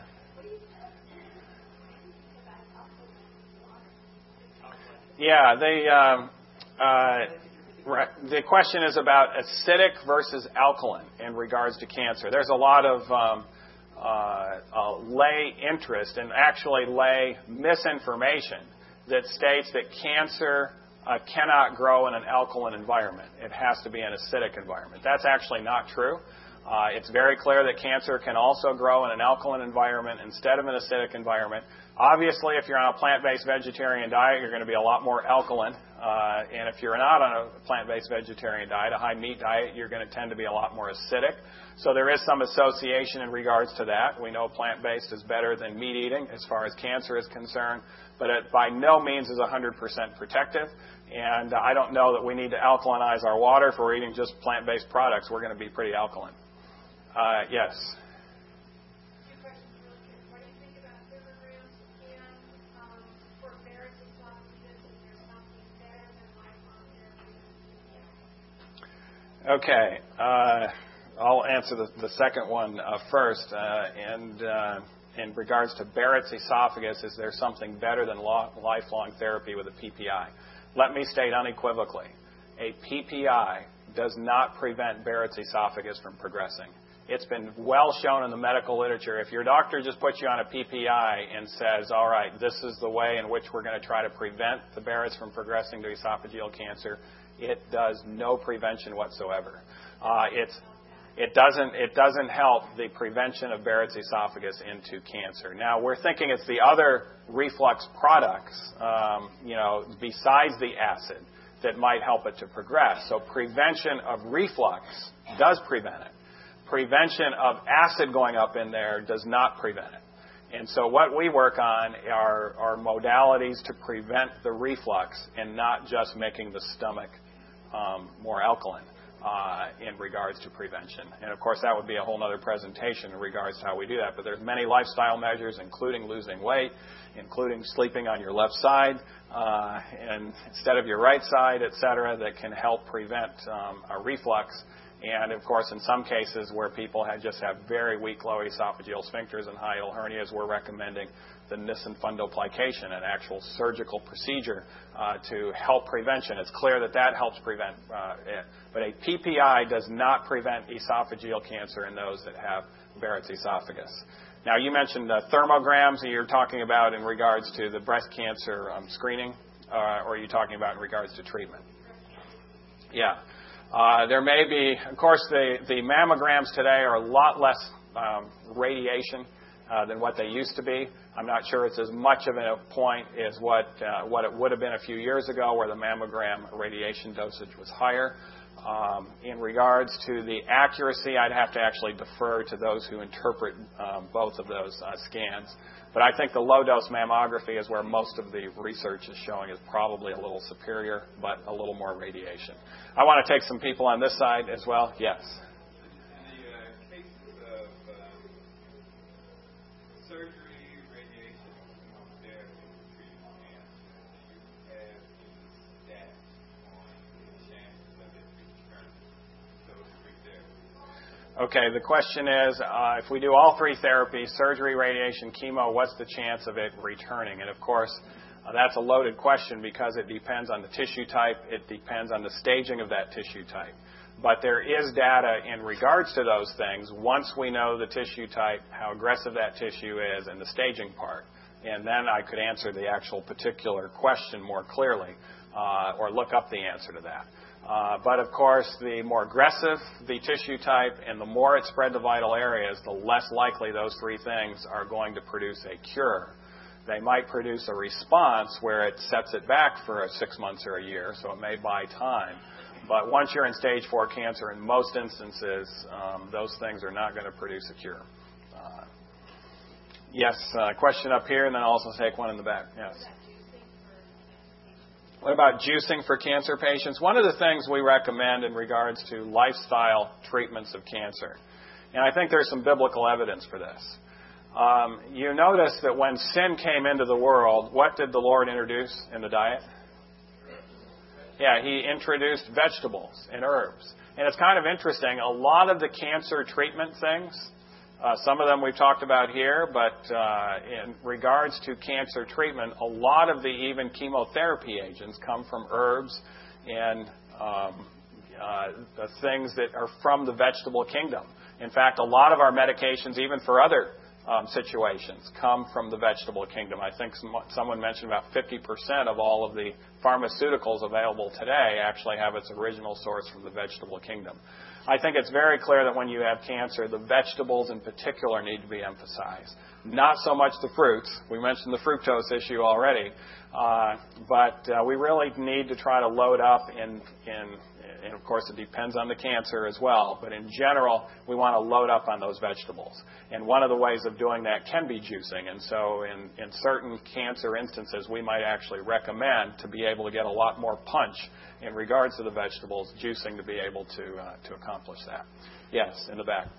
Yeah. The um, uh, the question is about acidic versus alkaline in regards to cancer. There's a lot of um, uh, uh, lay interest and actually lay misinformation that states that cancer uh, cannot grow in an alkaline environment. It has to be an acidic environment. That's actually not true. Uh, it's very clear that cancer can also grow in an alkaline environment instead of an acidic environment. Obviously, if you're on a plant-based vegetarian diet, you're going to be a lot more alkaline. Uh, and if you're not on a plant-based vegetarian diet, a high-meat diet, you're going to tend to be a lot more acidic. So there is some association in regards to that. We know plant-based is better than meat eating as far as cancer is concerned, but it by no means is one hundred percent protective. And I don't know that we need to alkalinize our water if we're eating just plant-based products. We're going to be pretty alkaline. Uh, yes? Two questions really quick. What do you think about liver grams and um, for Barrett's esophagus? Is there something better than lifelong therapy? Okay. Uh, I'll answer the, the second one uh, first. Uh, and uh, in regards to Barrett's esophagus, is there something better than lo- lifelong therapy with a P P I? Let me state unequivocally, a P P I does not prevent Barrett's esophagus from progressing. It's been well shown in the medical literature. If your doctor just puts you on a P P I and says, all right, this is the way in which we're going to try to prevent the Barrett's from progressing to esophageal cancer, it does no prevention whatsoever. Uh, it's, it, doesn't, it doesn't help the prevention of Barrett's esophagus into cancer. Now, we're thinking it's the other reflux products, um, you know, besides the acid that might help it to progress. So prevention of reflux does prevent it. Prevention of acid going up in there does not prevent it. And so what we work on are, are modalities to prevent the reflux and not just making the stomach um, more alkaline uh, in regards to prevention. And, of course, that would be a whole other presentation in regards to how we do that. But there's many lifestyle measures, including losing weight, including sleeping on your left side, uh, and instead of your right side, et cetera, that can help prevent um, a reflux. And, of course, in some cases where people have just have very weak low esophageal sphincters and hiatal hernias, we're recommending the Nissen fundoplication, an actual surgical procedure uh, to help prevention. It's clear that that helps prevent uh, it. But a P P I does not prevent esophageal cancer in those that have Barrett's esophagus. Now, you mentioned uh, thermograms that you're talking about in regards to the breast cancer um, screening, uh, or are you talking about in regards to treatment? Yeah. Uh, there may be, of course, the, the mammograms today are a lot less um, radiation uh, than what they used to be. I'm not sure it's as much of a point as what uh, what it would have been a few years ago, where the mammogram radiation dosage was higher. Um, in regards to the accuracy, I'd have to actually defer to those who interpret um, both of those uh, scans. But I think the low-dose mammography is where most of the research is showing is probably a little superior, but a little more radiation. I want to take some people on this side as well. Yes? In the uh, cases of um, surgery, radiation, chemotherapy, treating cancer, do you have any stats on the chances of it returning those three therapies? Okay, the question is, uh, if we do all three therapies, surgery, radiation, chemo, what's the chance of it returning? And, of course, uh, that's a loaded question because it depends on the tissue type. It depends on the staging of that tissue type. But there is data in regards to those things once we know the tissue type, how aggressive that tissue is, and the staging part. And then I could answer the actual particular question more clearly uh, or look up the answer to that. Uh, but, of course, the more aggressive the tissue type and the more it spread to vital areas, the less likely those three things are going to produce a cure. They might produce a response where it sets it back for a six months or a year, so it may buy time. But once you're in stage four cancer, in most instances, um, those things are not going to produce a cure. Uh, yes, uh, question up here, and then I'll also take one in the back. Yes. What about juicing for cancer patients? One of the things we recommend in regards to lifestyle treatments of cancer, and I think there's some biblical evidence for this. Um, you notice that when sin came into the world, what did the Lord introduce in the diet? Yeah, He introduced vegetables and herbs. And it's kind of interesting. A lot of the cancer treatment things, Uh, some of them we've talked about here, but uh, in regards to cancer treatment, a lot of the even chemotherapy agents come from herbs and um, uh, the things that are from the vegetable kingdom. In fact, a lot of our medications, even for other um, situations, come from the vegetable kingdom. I think some, someone mentioned about fifty percent of all of the pharmaceuticals available today actually have its original source from the vegetable kingdom. I think it's very clear that when you have cancer, the vegetables in particular need to be emphasized. Not so much the fruits. We mentioned the fructose issue already. Uh, but uh, we really need to try to load up in, in, and of course it depends on the cancer as well, but in general, we want to load up on those vegetables. And one of the ways of doing that can be juicing. And so in, in certain cancer instances, we might actually recommend to be able to get a lot more punch in regards to the vegetables, juicing to be able to uh, to accomplish that. Yes, in the back.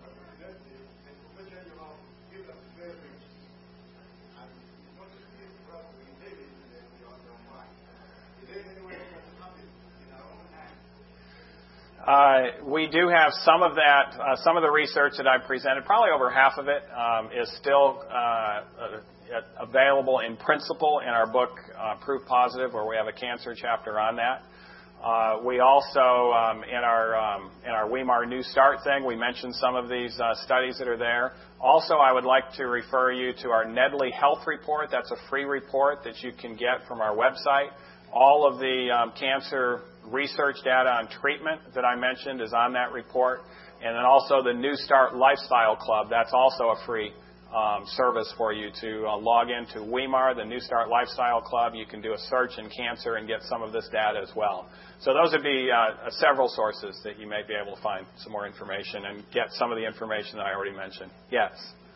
Uh, we do have some of that, uh, some of the research that I presented, probably over half of it, um, is still uh, available in principle in our book, uh, Proof Positive, where we have a cancer chapter on that. Uh, we also, um, in our um, in our Weimar New Start thing, we mentioned some of these uh, studies that are there. Also, I would like to refer you to our Nedley Health Report. That's a free report that you can get from our website. All of the um, cancer research data on treatment that I mentioned is on that report. And then also the New Start Lifestyle Club, that's also a free um, service for you to uh, log into Weimar, the New Start Lifestyle Club. You can do a search in cancer and get some of this data as well. So those would be uh, several sources that you may be able to find some more information and get some of the information that I already mentioned. Yes?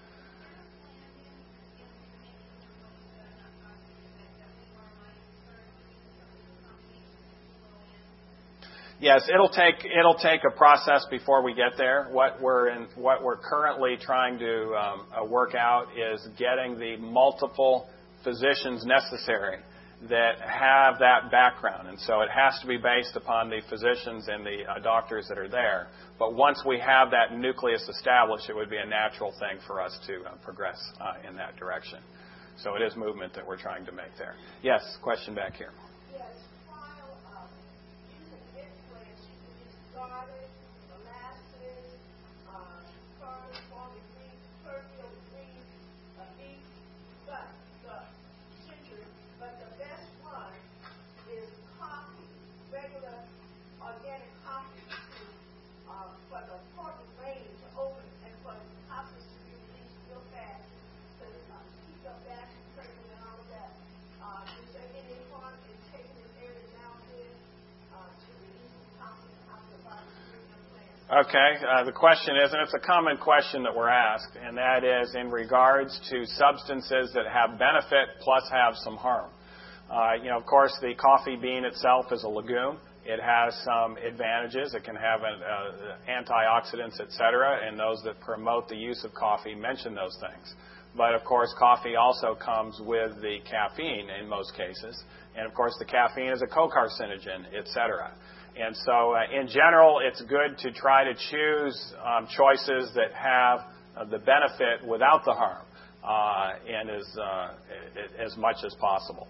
Yes, it'll take it'll take a process before we get there. What we're in, what we're currently trying to um, uh, work out is getting the multiple physicians necessary. that have that background. And so it has to be based upon the physicians and the uh, doctors that are there. But once we have that nucleus established, it would be a natural thing for us to uh, progress uh, in that direction. So it is movement that we're trying to make there. Yes, question back here. Yes, while um, using implants, you can use garlic, molasses, uh, garlic, walnut green, turkey, green, uh, beef, but the citrus, but the best one is coffee, regular organic coffee, to, uh, for the portal vein to open and for the coffee to be released real fast. So uh, keep your back and curtain and all of that. Uh, is there any harm in taking it every now and then uh, to release the toxin out of the body through implants? Okay, uh, the question is, and it's a common question that we're asked, and that is in regards to substances that have benefit plus have some harm. Uh, you know, of course, the coffee bean itself is a legume. It has some advantages. It can have an, uh, antioxidants, et cetera, and those that promote the use of coffee mention those things. But, of course, coffee also comes with the caffeine in most cases. And, of course, the caffeine is a co-carcinogen, et cetera. And so, uh, in general, it's good to try to choose um, choices that have uh, the benefit without the harm uh, and as, uh, as much as possible.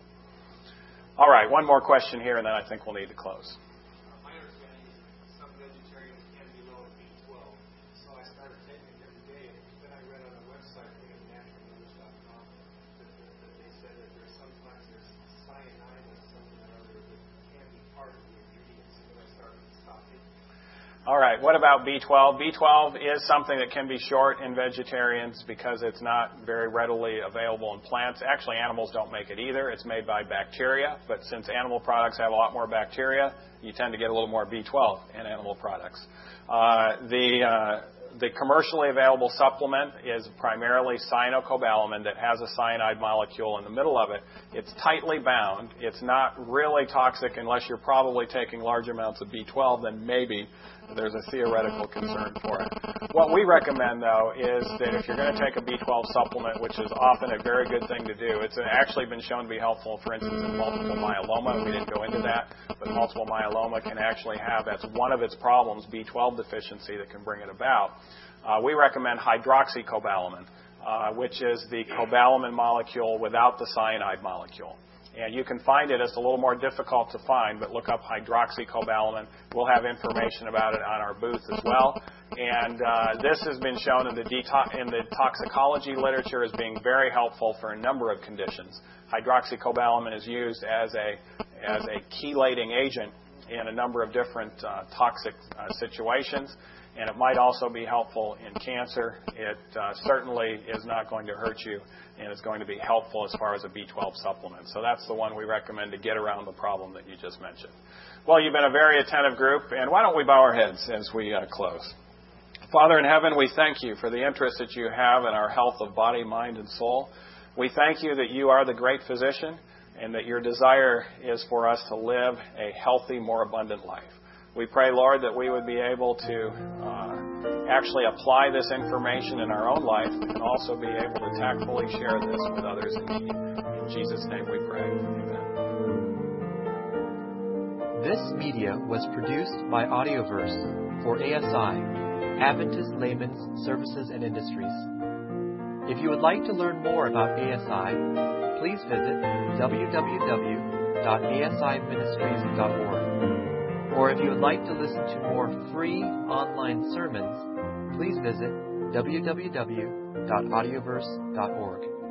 All right, one more question here, and then I think we'll need to close. My understanding is some vegetarians can be low in B twelve, so I started taking it every day. Then I read on a website, I think it's natural news dot com, that, that, that they said that there's sometimes there's cyanide or something or other that can be part of the ingredients. So then I started stopping. All right, what about B twelve? B twelve is something that can be short in vegetarians because it's not very readily available in plants. Actually, animals don't make it either. It's made by bacteria, but since animal products have a lot more bacteria, you tend to get a little more B twelve in animal products. Uh, the uh, the commercially available supplement is primarily cyanocobalamin that has a cyanide molecule in the middle of it. It's tightly bound. It's not really toxic unless you're probably taking large amounts of B twelve, then maybe there's a theoretical concern for it. What we recommend, though, is that if you're going to take a B twelve supplement, which is often a very good thing to do, it's actually been shown to be helpful, for instance, in multiple myeloma. We didn't go into that, but multiple myeloma can actually have, that's one of its problems, B twelve deficiency that can bring it about. Uh, we recommend hydroxycobalamin, uh, which is the cobalamin molecule without the cyanide molecule. And you can find it. It's a little more difficult to find, but look up hydroxycobalamin. We'll have information about it on our booth as well. And uh, this has been shown in the, deto- in the toxicology literature as being very helpful for a number of conditions. Hydroxycobalamin is used as a, as a chelating agent in a number of different uh, toxic uh, situations. And it might also be helpful in cancer. It uh, certainly is not going to hurt you, and it's going to be helpful as far as a B twelve supplement. So that's the one we recommend to get around the problem that you just mentioned. Well, you've been a very attentive group, and why don't we bow our heads as we uh, close. Father in heaven, we thank you for the interest that you have in our health of body, mind, and soul. We thank you that you are the great physician and that your desire is for us to live a healthy, more abundant life. We pray, Lord, that we would be able to uh, actually apply this information in our own life and also be able to tactfully share this with others in need. In Jesus' name we pray. Amen. This media was produced by Audioverse for A S I, Adventist Layman's Services and Industries. If you would like to learn more about A S I, please visit w w w dot a s i ministries dot org. Or if you would like to listen to more free online sermons, please visit w w w dot audioverse dot org.